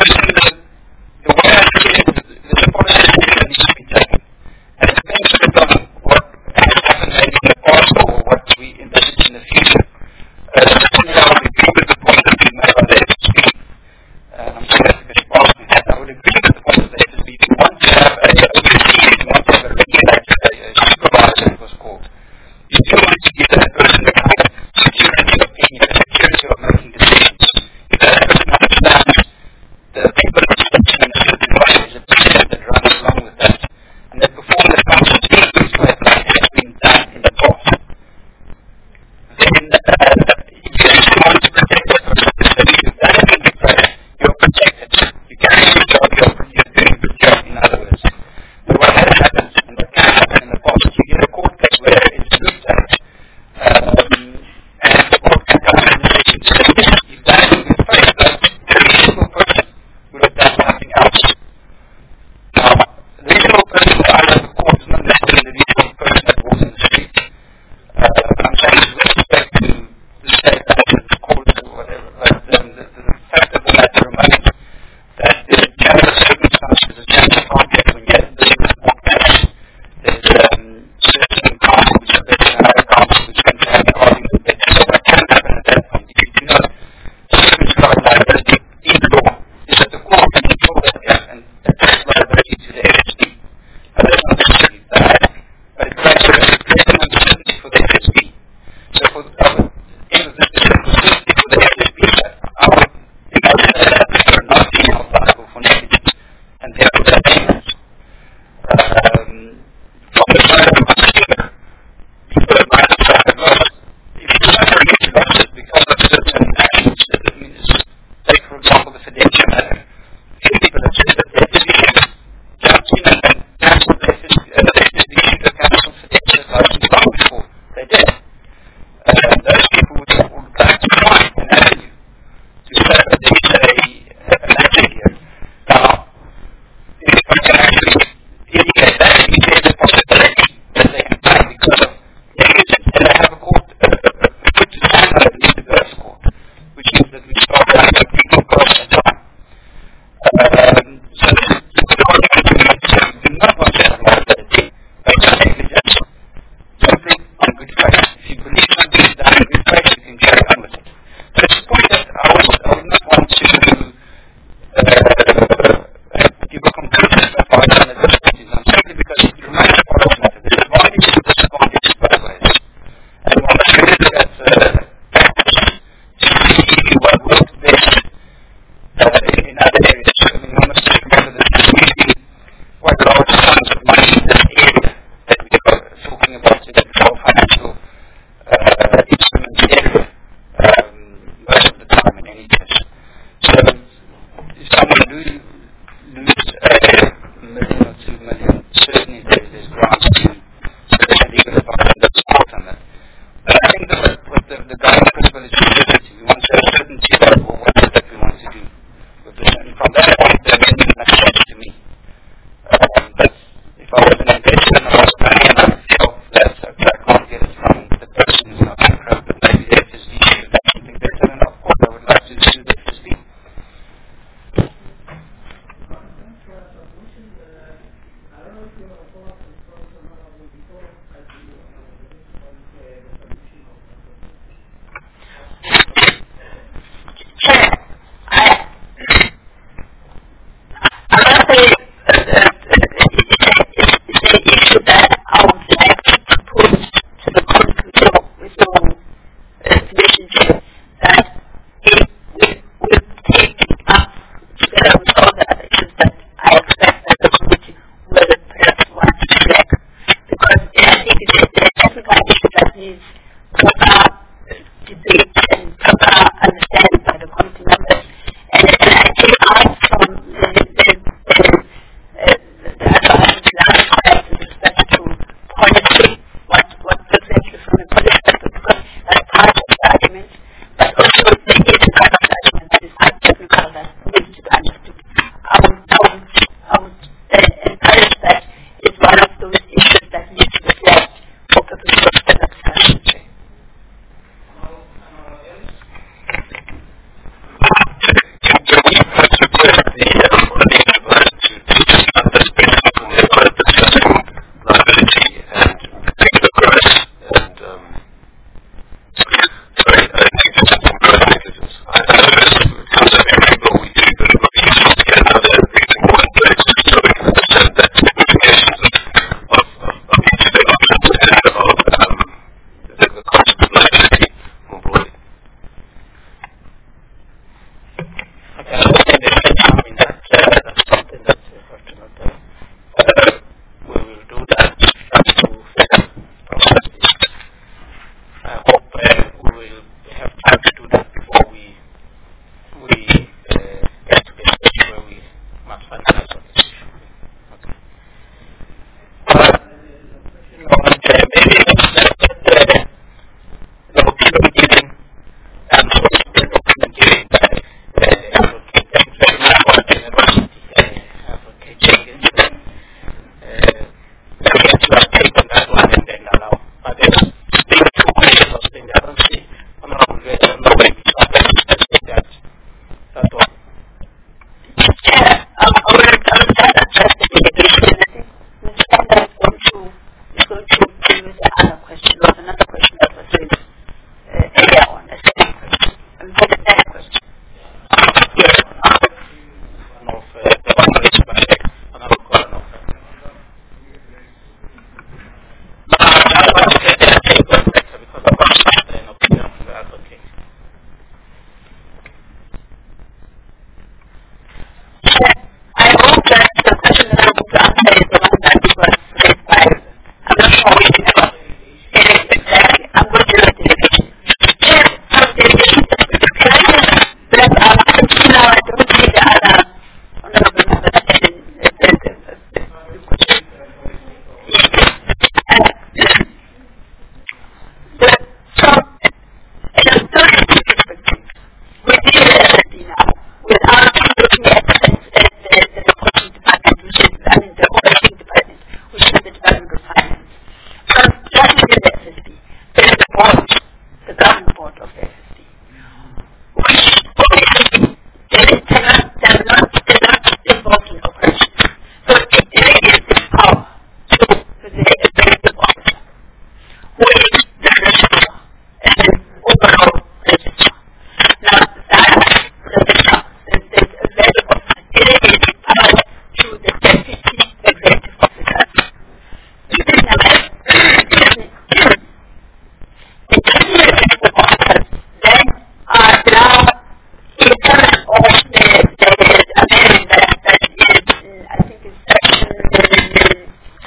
S2: And, and I came out from the, the, the
S3: Okay, I think there's I mean, that, uh, that's something that's fortunate. Uh, we will do that just to process this. I hope uh, we will have time to do that before we we uh, get to the stage where we must finalize on this issue. Okay. Uh, you know, and, uh, maybe let's let uh, the document giving and also the document giving by uh, advocate and very much for the university uh, advocate Jenkins. Uh, let me get your take on that one and then allow others. There are two questions of things I don't see. Honorable Greta, no way. Let's take that. That one.
S2: Yeah, um, I would have done that at just the delegation. I think Mister Panda is going to, is going to use another question. There was another question that was raised uh, earlier on, a second question. Um, for the third question. Yes.
S3: Of uh, the one raised by Honorable Coroner. Uh, I want to get their take on that because I want to have an opinion from the advocate.
S2: I hope that the question that I'm going to answer is the one that was raised by, I'm not sure which member. Exactly. I'm going to do a delegation. Yes, from delegation perspective, can I just, that um, until now I don't see the other honorable member that had the, the, the, the, the question. Uh, the, so, in a story perspective, we deal with F S D now without looking at the, the, the, the reporting department, which is, I mean, the operating department, which is the Department of Finance. From just within the F S D, there is the board, the governing board of the F S D, which obviously they cannot, they're not, they're not involved in operations. So it delegates this power to the executive officer, who is the registrar and the overall registrar. Now, that registrar, the, the executive officer, delegates power to the deputy executive officer. Keep in mind, excuse me, the deputy executive officers then are now in terms of the, the amendment that, that is, in, I think it's section twenty.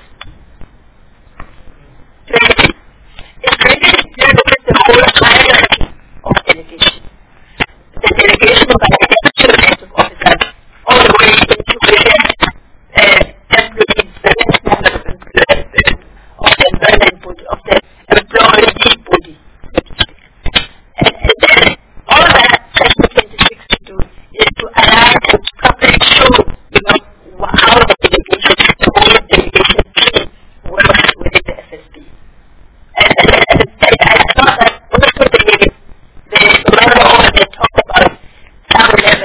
S2: It's really to look at the whole hierarchy of delegation. The delegation by the deputy executive officers all the way into the uh, employees, the next members of, employees, of the employment body, of the employee body, so to speak. And, and then all that section twenty-six to do is to align and to properly show, you know, how the delegation, the whole delegation team works within the F S D. And, and, and, and I thought that also the, the, the level they talk about some level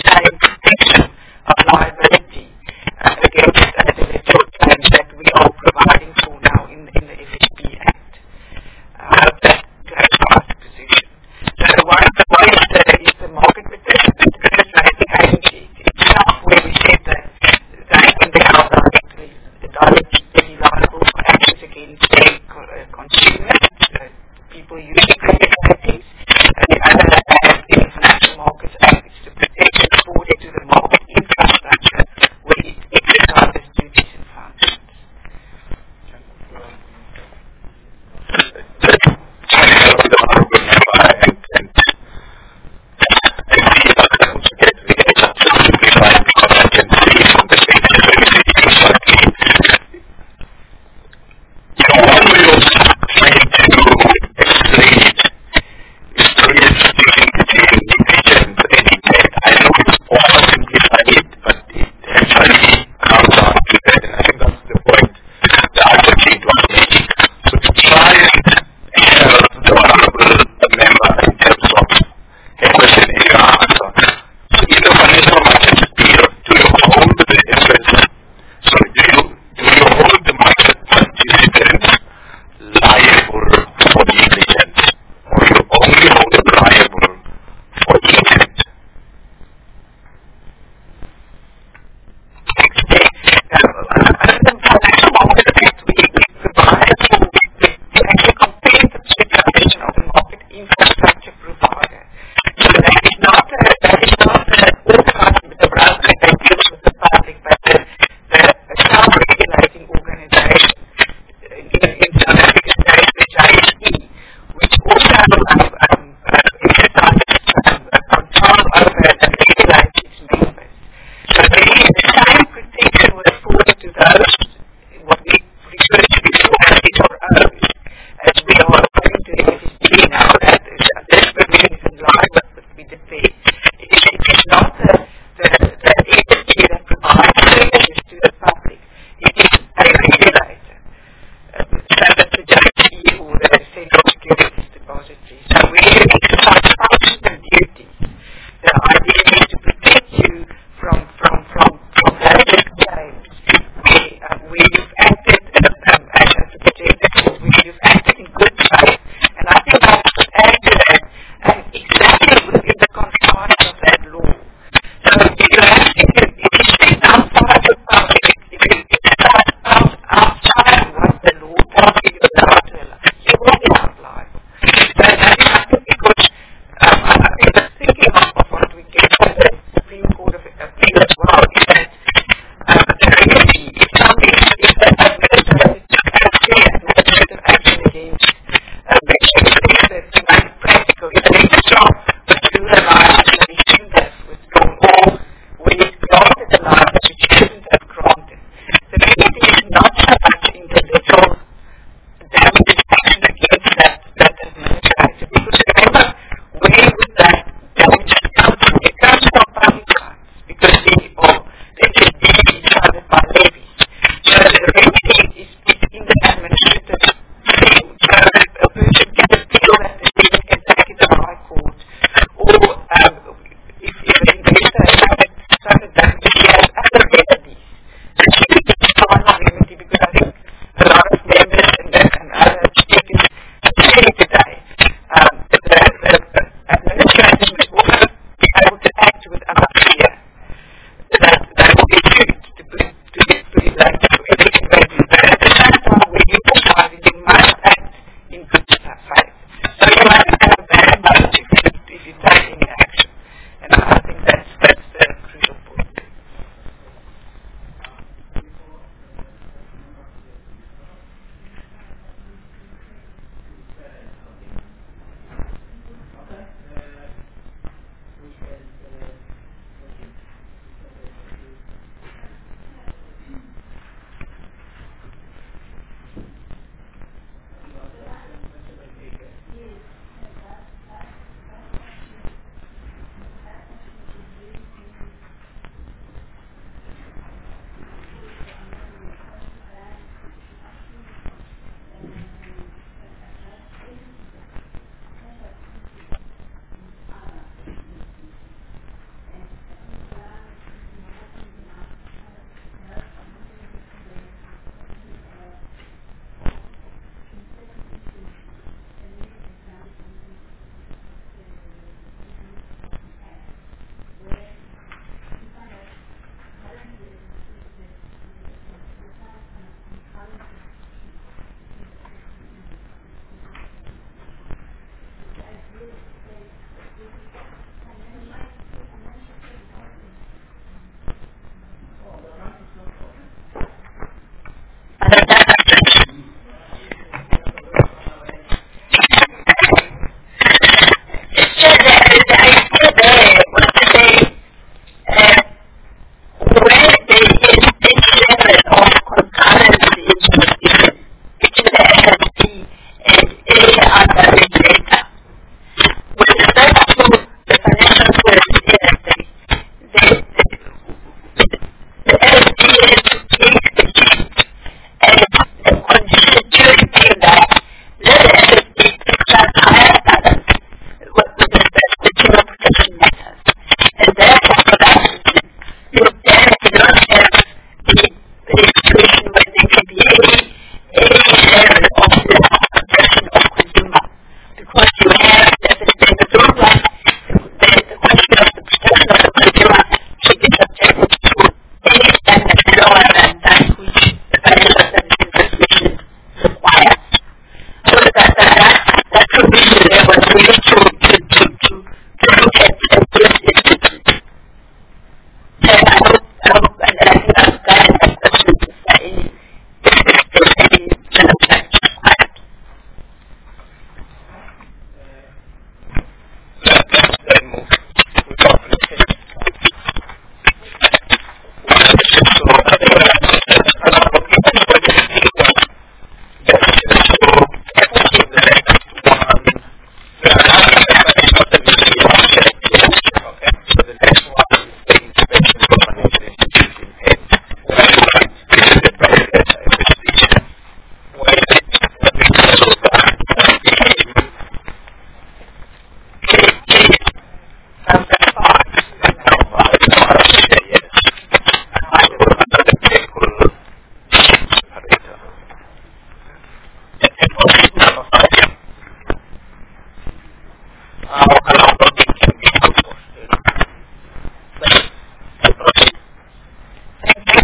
S1: lifetime protection of liability uh, against individual claims that we are providing for now in, in the F H B Act. I hope that clarifies the position. So one of the ways that is the market participant criticizing agency itself, where we said that they can be held directly, directly liable for actions against their uh, consumers, uh, people using credit ratings. And the other, as in the Financial Markets Act, is to protect and afford it to the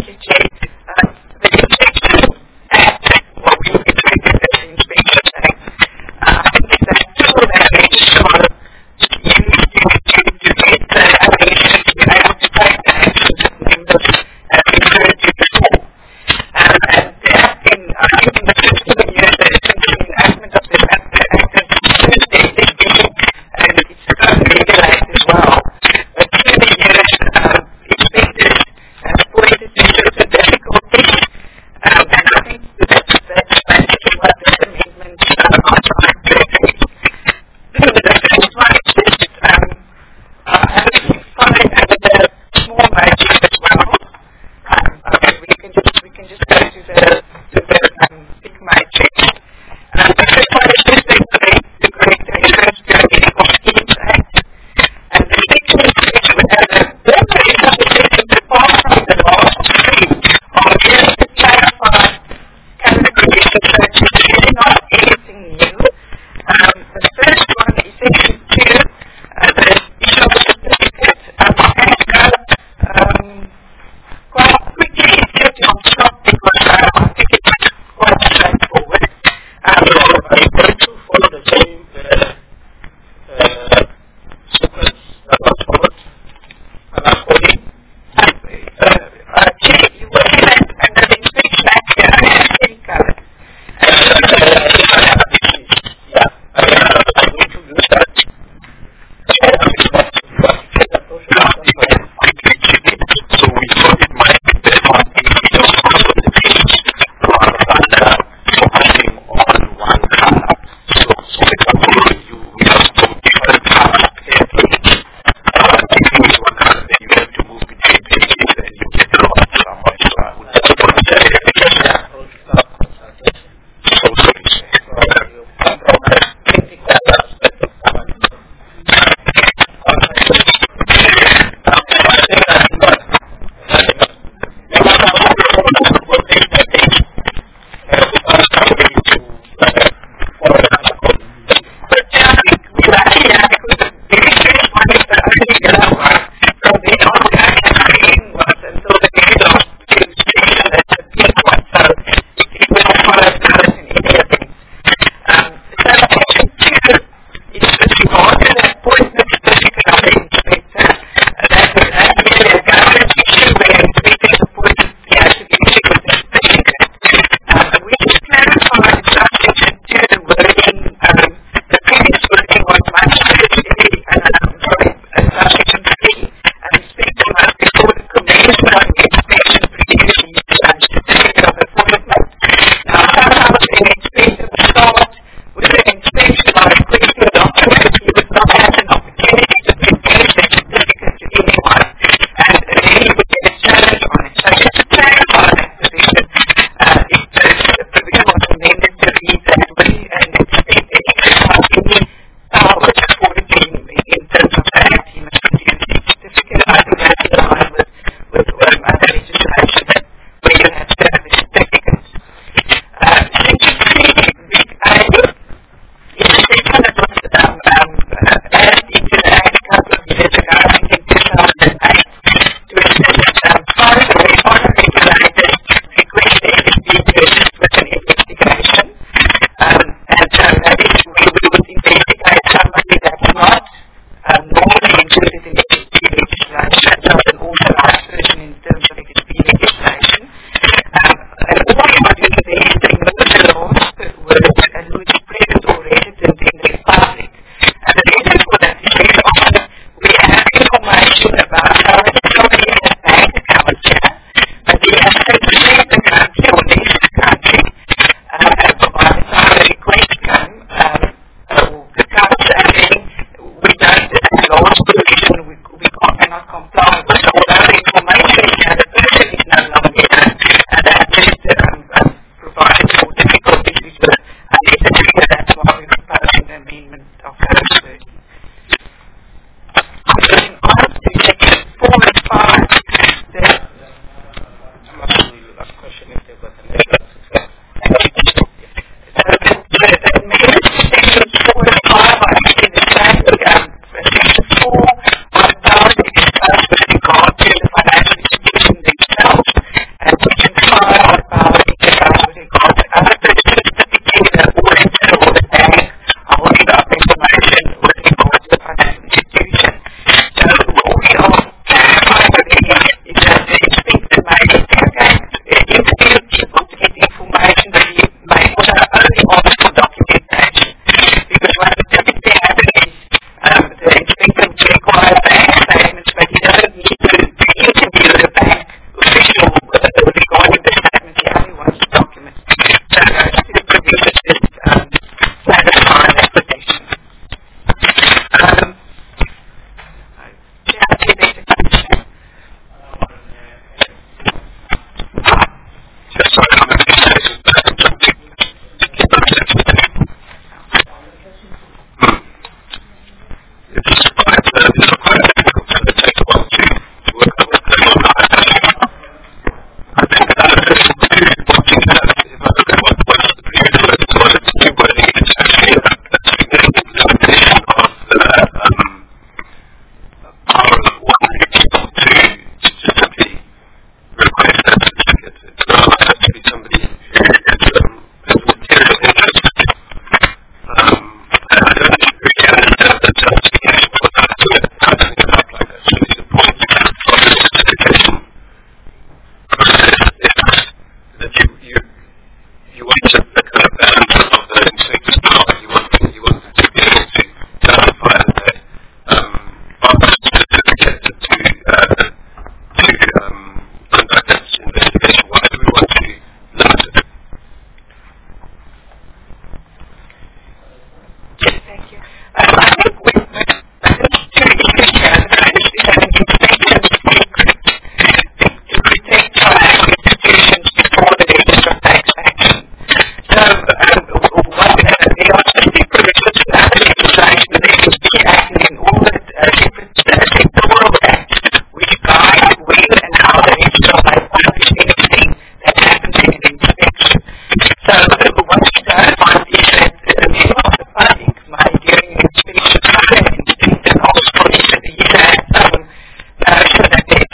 S2: Institute, uh, the Inspection Act, what we would be doing as the Inspection Act, uh, I think that tool that makes sure you, you, you, you get the allegations to be able to take the actions that members have referred to before. Um, and there have been, I think in the first seven years that since the enactment of the Act, the Act has been big, and it's unregulated as well. But through the years, um, inspectors have pointed to certain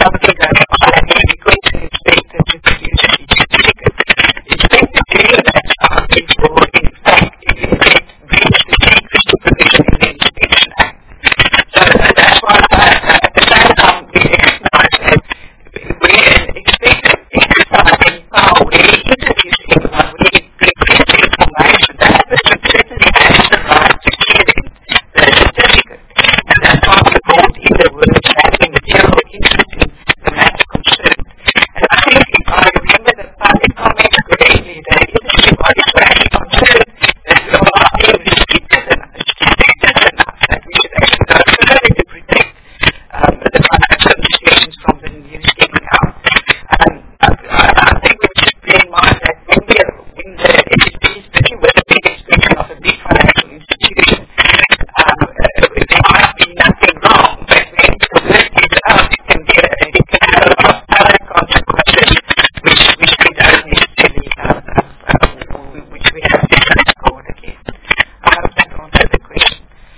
S2: something going on and you request an inspector to produce a certificate. The inspector doing that asking for, in fact, in effect, breach the secrecy provision in the Inspection Act. So uh, that's why uh, at the same time we recognise that when an inspector exercising power, when he interviews anyone, when he requests information, that person certainly has the right to give him the certificate. And that's why we brought in the words having material interest in the matter concerned. And I think if I remember the public comments correctly, the industry bodies were actually concerned that we are not being restricted enough, restricted enough, that we should actually go further to protect um, the financial institutions from the news getting out. Um, I, I think we should bear in mind that when, we are, when the S S B is busy with a big inspection of a big financial institution, um, uh, there might be nothing wrong, but when the work is out, it can be a, it can have a lot of other consequences which, which we don't necessarily um, um, which we have to safeguard against. I hope that answered the question.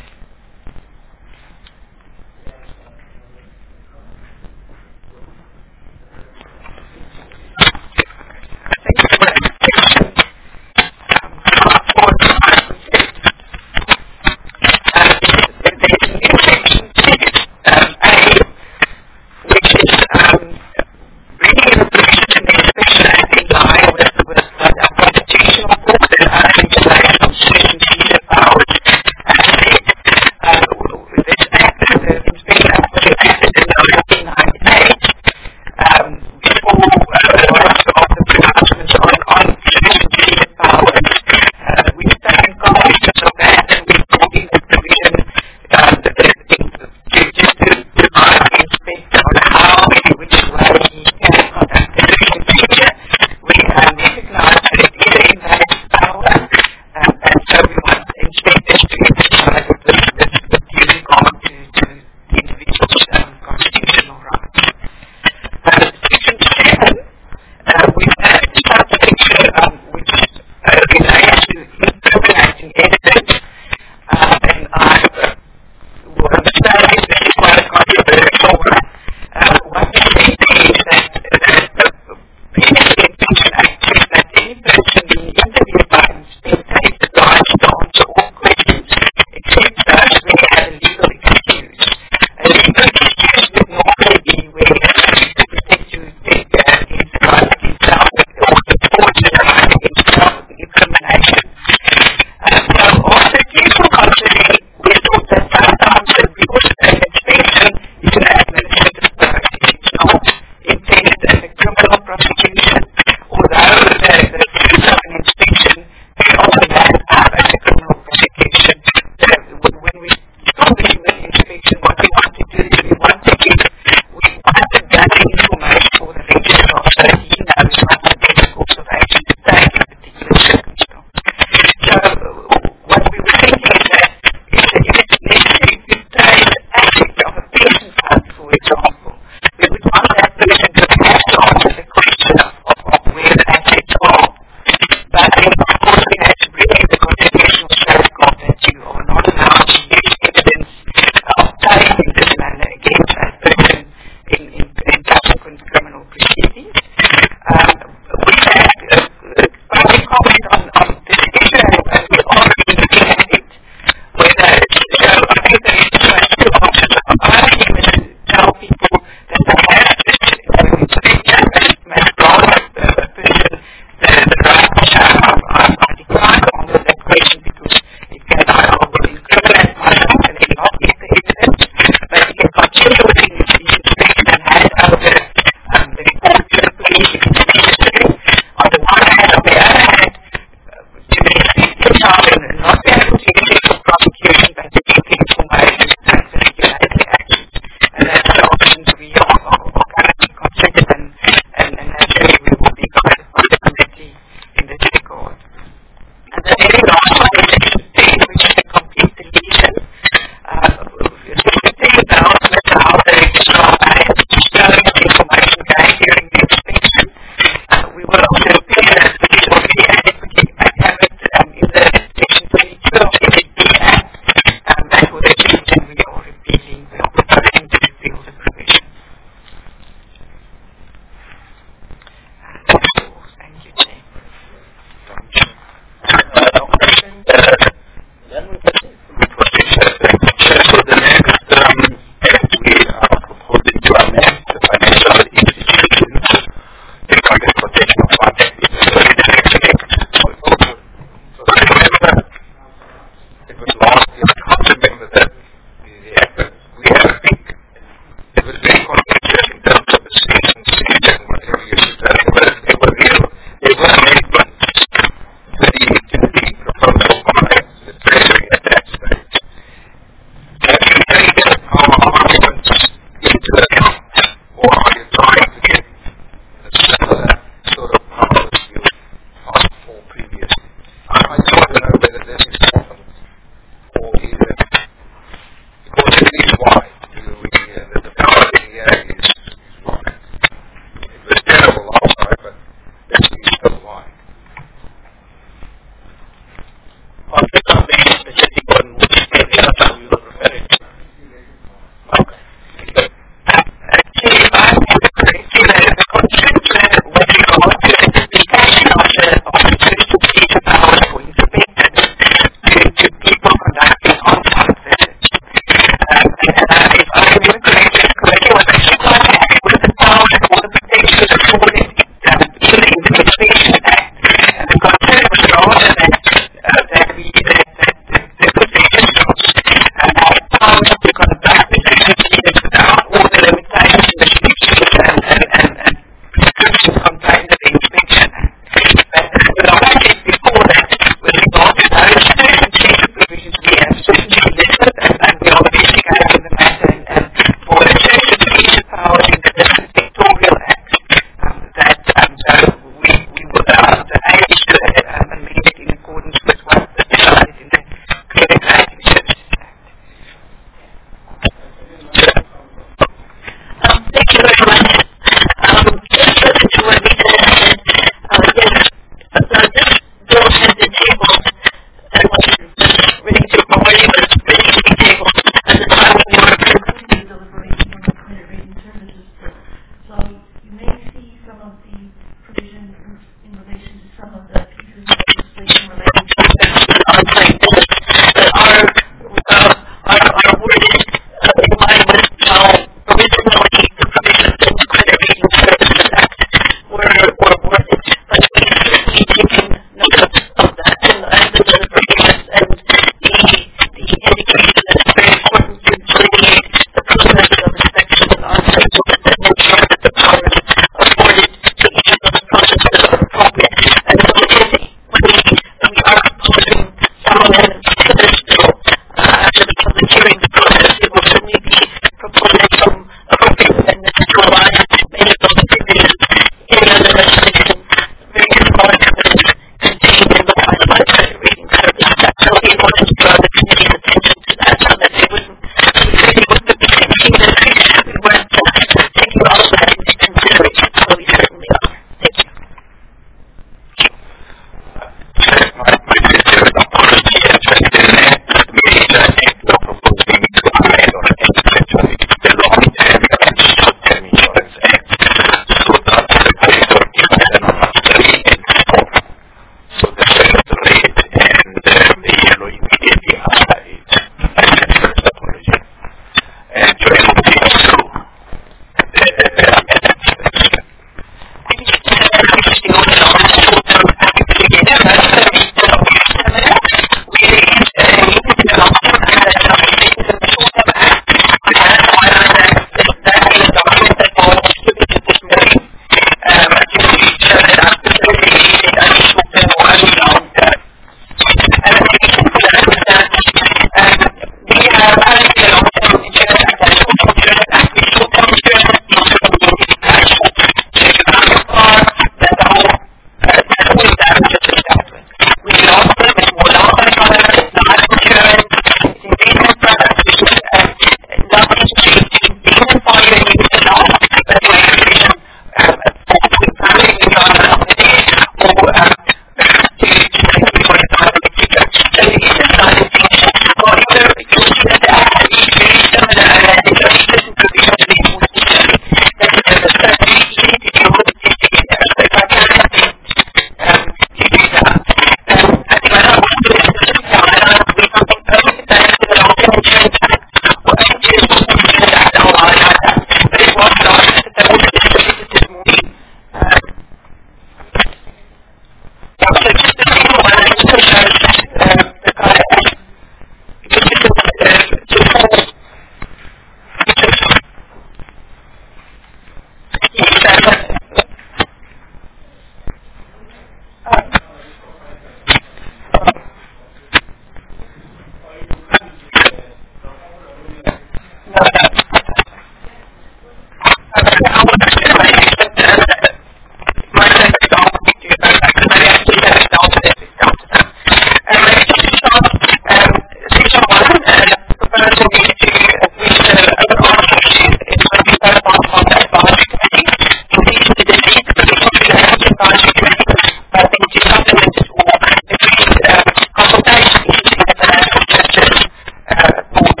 S2: Thank you for that question. Um, for the uh, there's a new section six, um, A, which is um, bringing the provision in the Inspection Act in line with, with uh, our constitutional books and other legislation on certain visa powers. As I said, uh, with this act, the Inspection Act was enacted in nineteen ninety-eight, um, before uh, the last of the pronouncements on, on certain visa powers. Uh, we've taken cognizance of that and we've brought in the provision uh, the, the, the, to, just to, to guide the inspector on how and in which way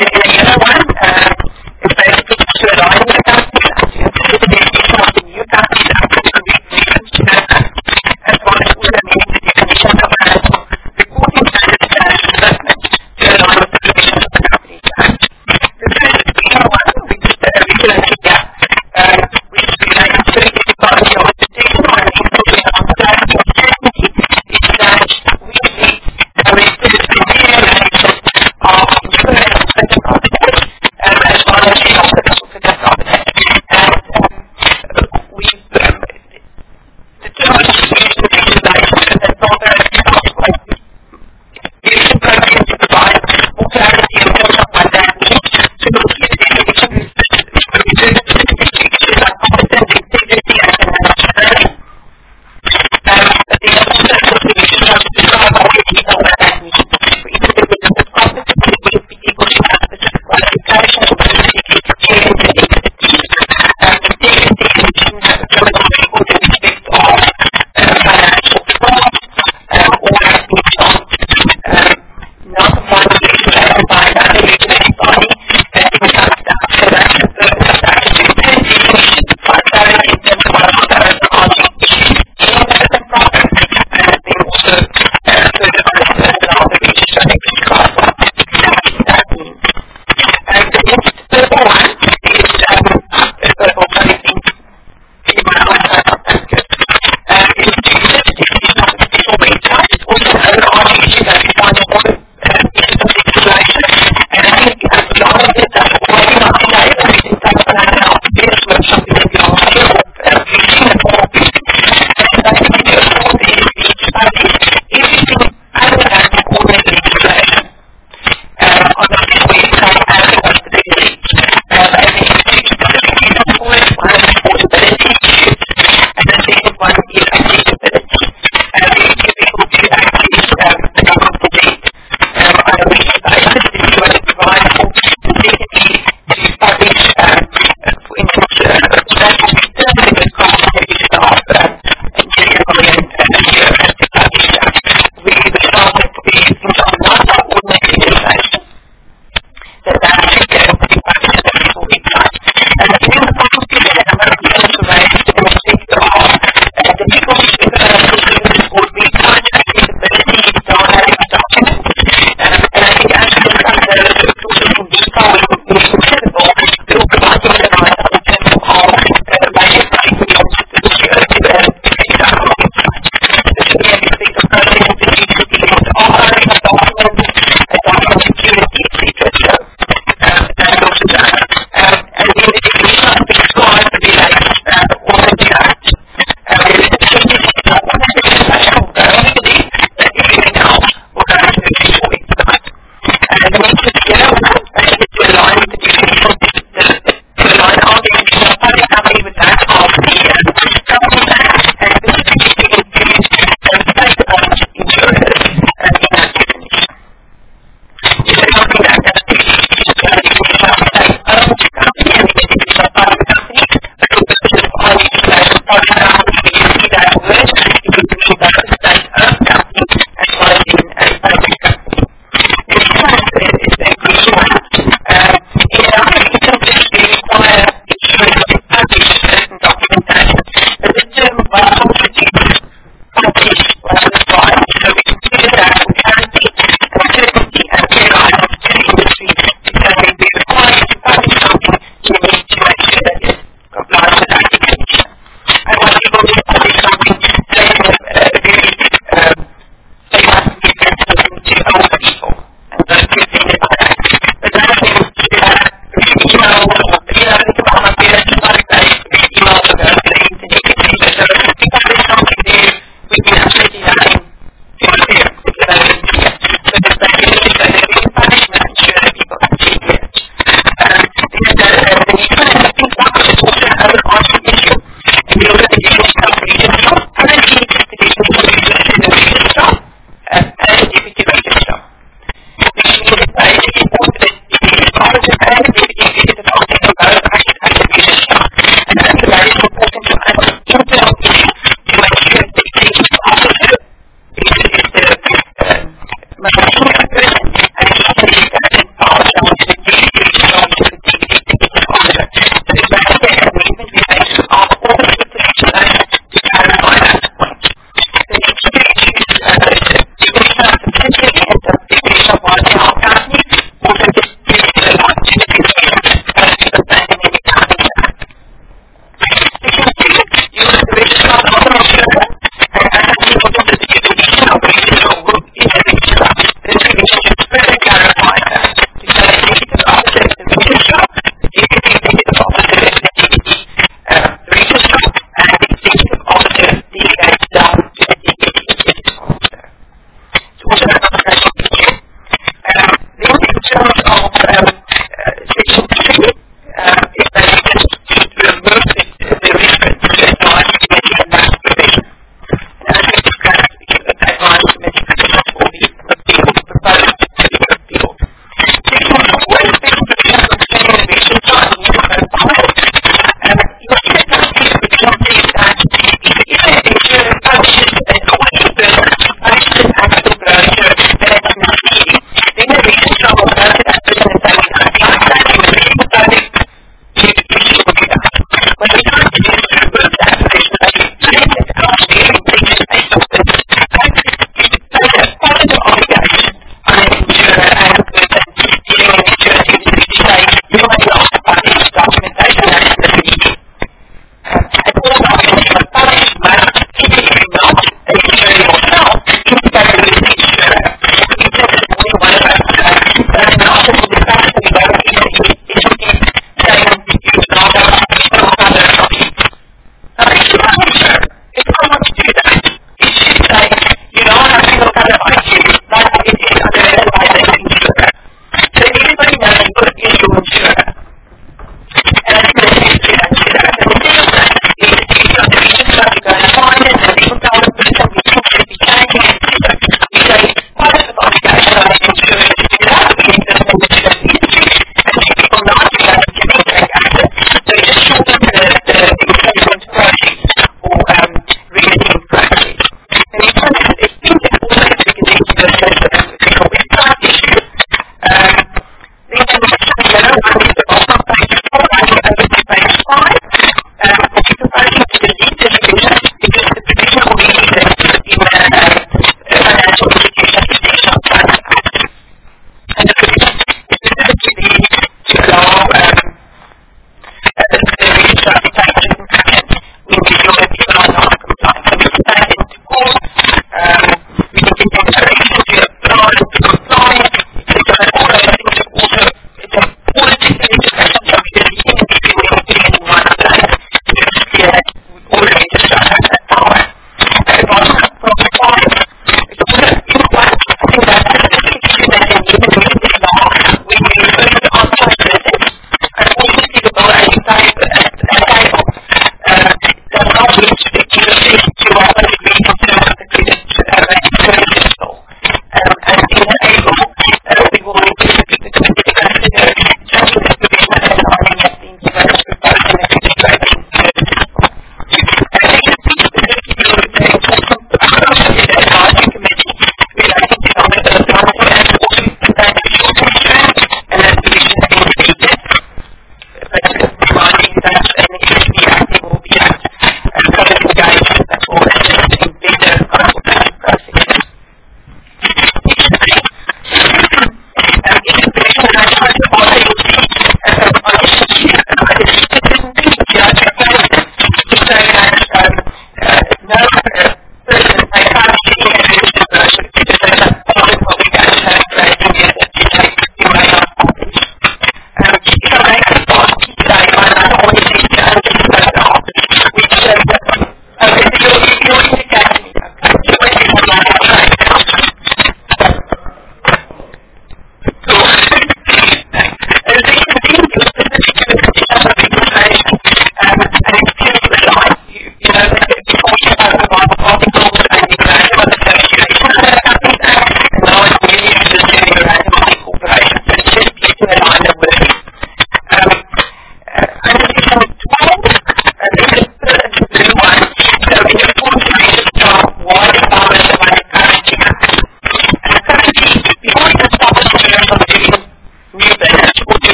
S1: Um,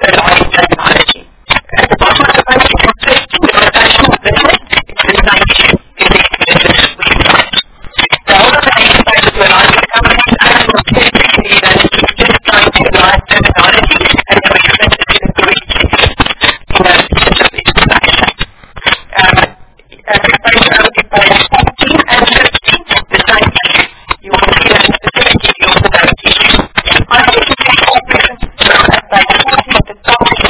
S2: relied technology. At the bottom of the page, you can see the rotation of the business. It's the same issue in the business we find. So all of the databases were like the companies and will typically be that it's just trying to relied terminology and then we presented it in a Greek text, you know, in terms of explanation. Um, uh, page over page fourteen and fifteen, the same issue. You will see that specific details of those issues. I think it's all present at page fourteen at the top.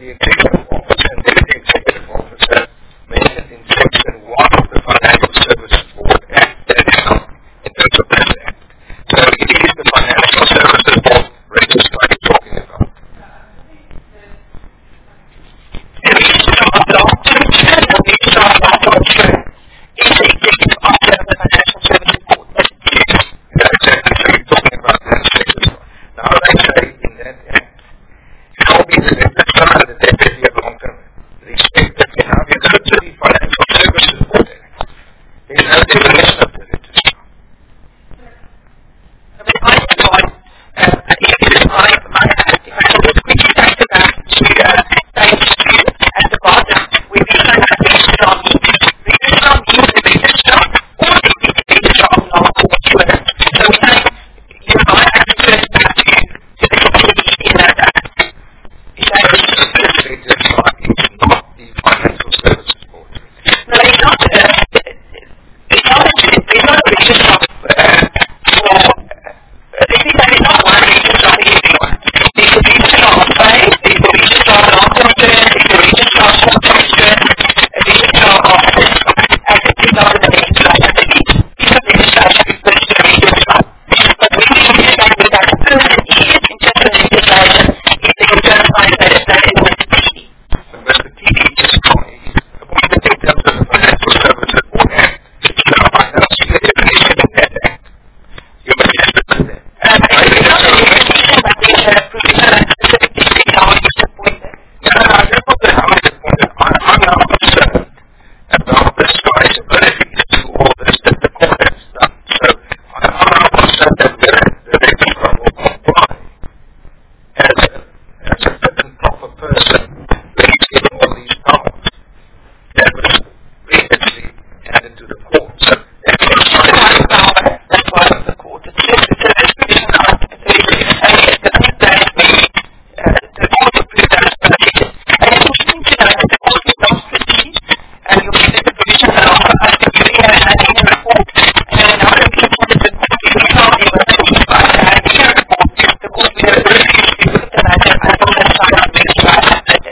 S1: the executive officer and deputy executive officer mentioned in section one of the Financial Services Board Act, that is not in terms of that act. So it is the Financial Services Board register I'm talking about.
S2: The register of the option, the register of the option is the executive officer of the Financial Services Board.
S1: Yeah, exactly. So you're talking about that section. Now they say in that act, it will be the registrar and the deputy of long-term respectively. Now if you go to the Financial Services Board Act, there's no definition of the registrar.
S2: I mean, I thought, uh, if I, my, if I could just quickly take it back to uh, page two at the bottom, where we show that registrar means. Registrar means the registrar or the registrar of non-corporate. So we say, you and I have to turn back to, to the community in that act. You say,
S1: The registrar is not the Financial Services Board.
S2: no, it's not, uh, it's not, it's not a registrar uh, for, uh, they think that it's not one registrar for everyone. There's a registrar of trade, there's a registrar of long-term care, there's a registrar of short-term care, a registrar of assets, and a registrar of the registrar of the needs. Each of the registrations refers to a registrar. But when we understand what that person is in terms of registration, it's the internal line that is that is with the T D.
S1: So Mister T D just told me, when the details of the Financial Services Board Act, you know, I don't see the definition in that act. You must have to put that.
S2: Um, it's not a definition, but there's a provision that specifically states how it is appointed.
S1: No, no, I don't know how it's appointed. I- I'm now concerned about this guy's ability to do all this that the court has done. So I- I'm now concerned that the the registrar will comply as a, as a fit and proper person when he's given all these powers that was previously handed to the court. So that's what I'm trying to
S2: Power, that's why it's the court. It's just, it's a disposition of thirty-six A, it's the thing that is the, uh, the court approved that as provision. And it's interesting to know that the court is not proceed, and you'll see that the provision that are I think you in a in a report, and now that we can put it in the result, it was the need by the in a report, the court will very seriously look at the matter and all that side of the registrar and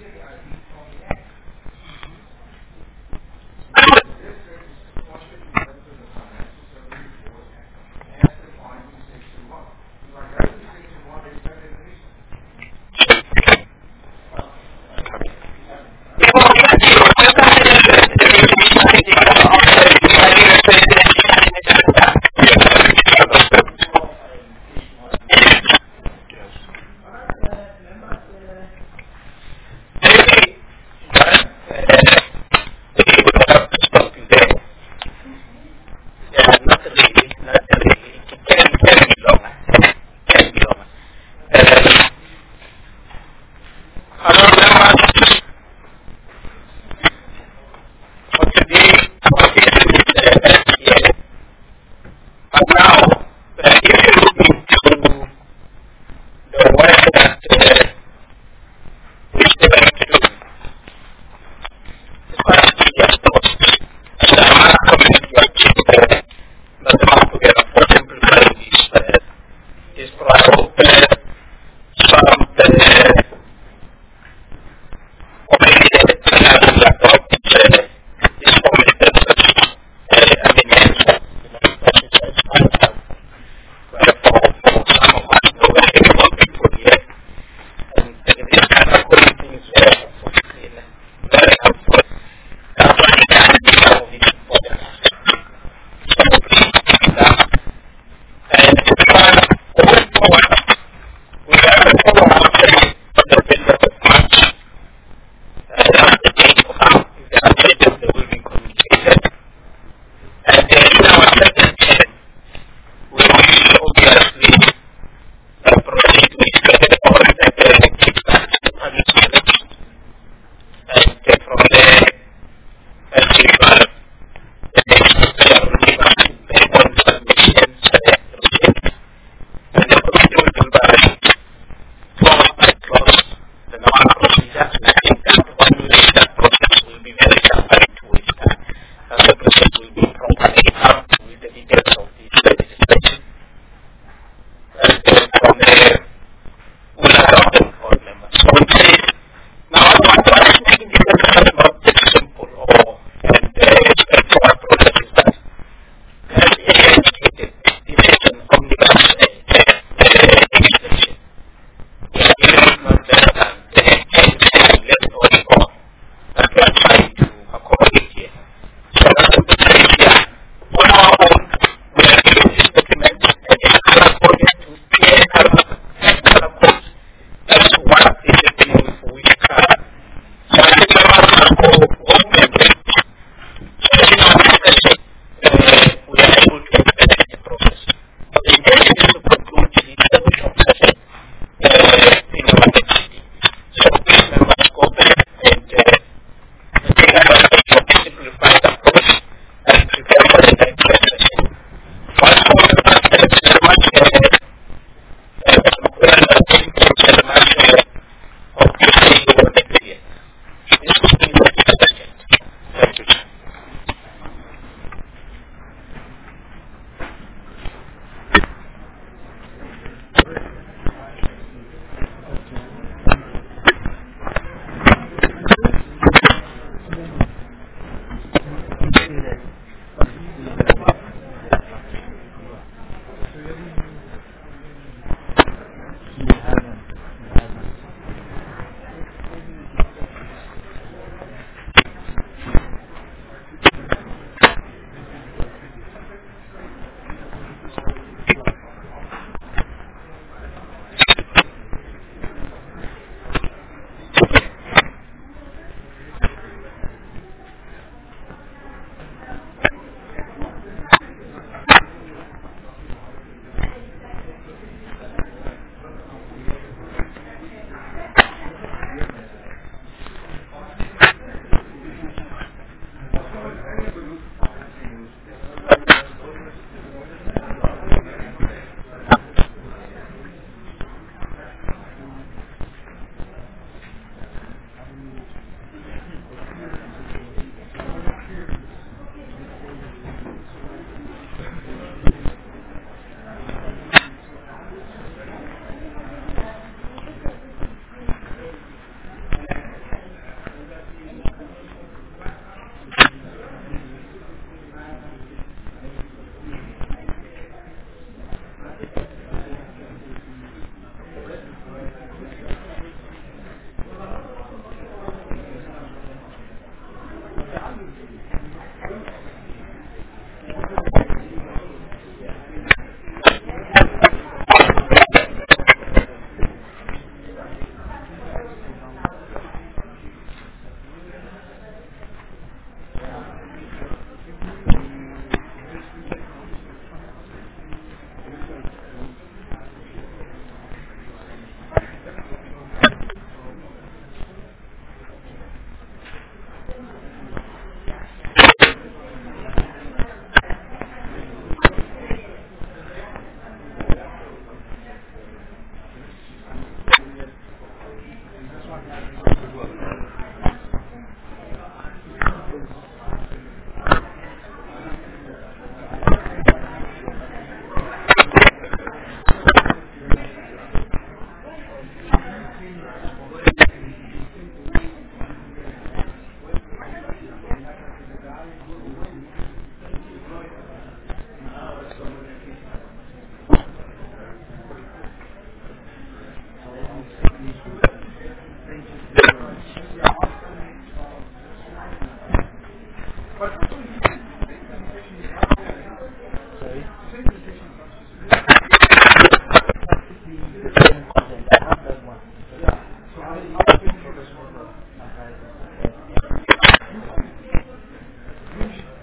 S1: Thank you.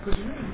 S4: Because you know,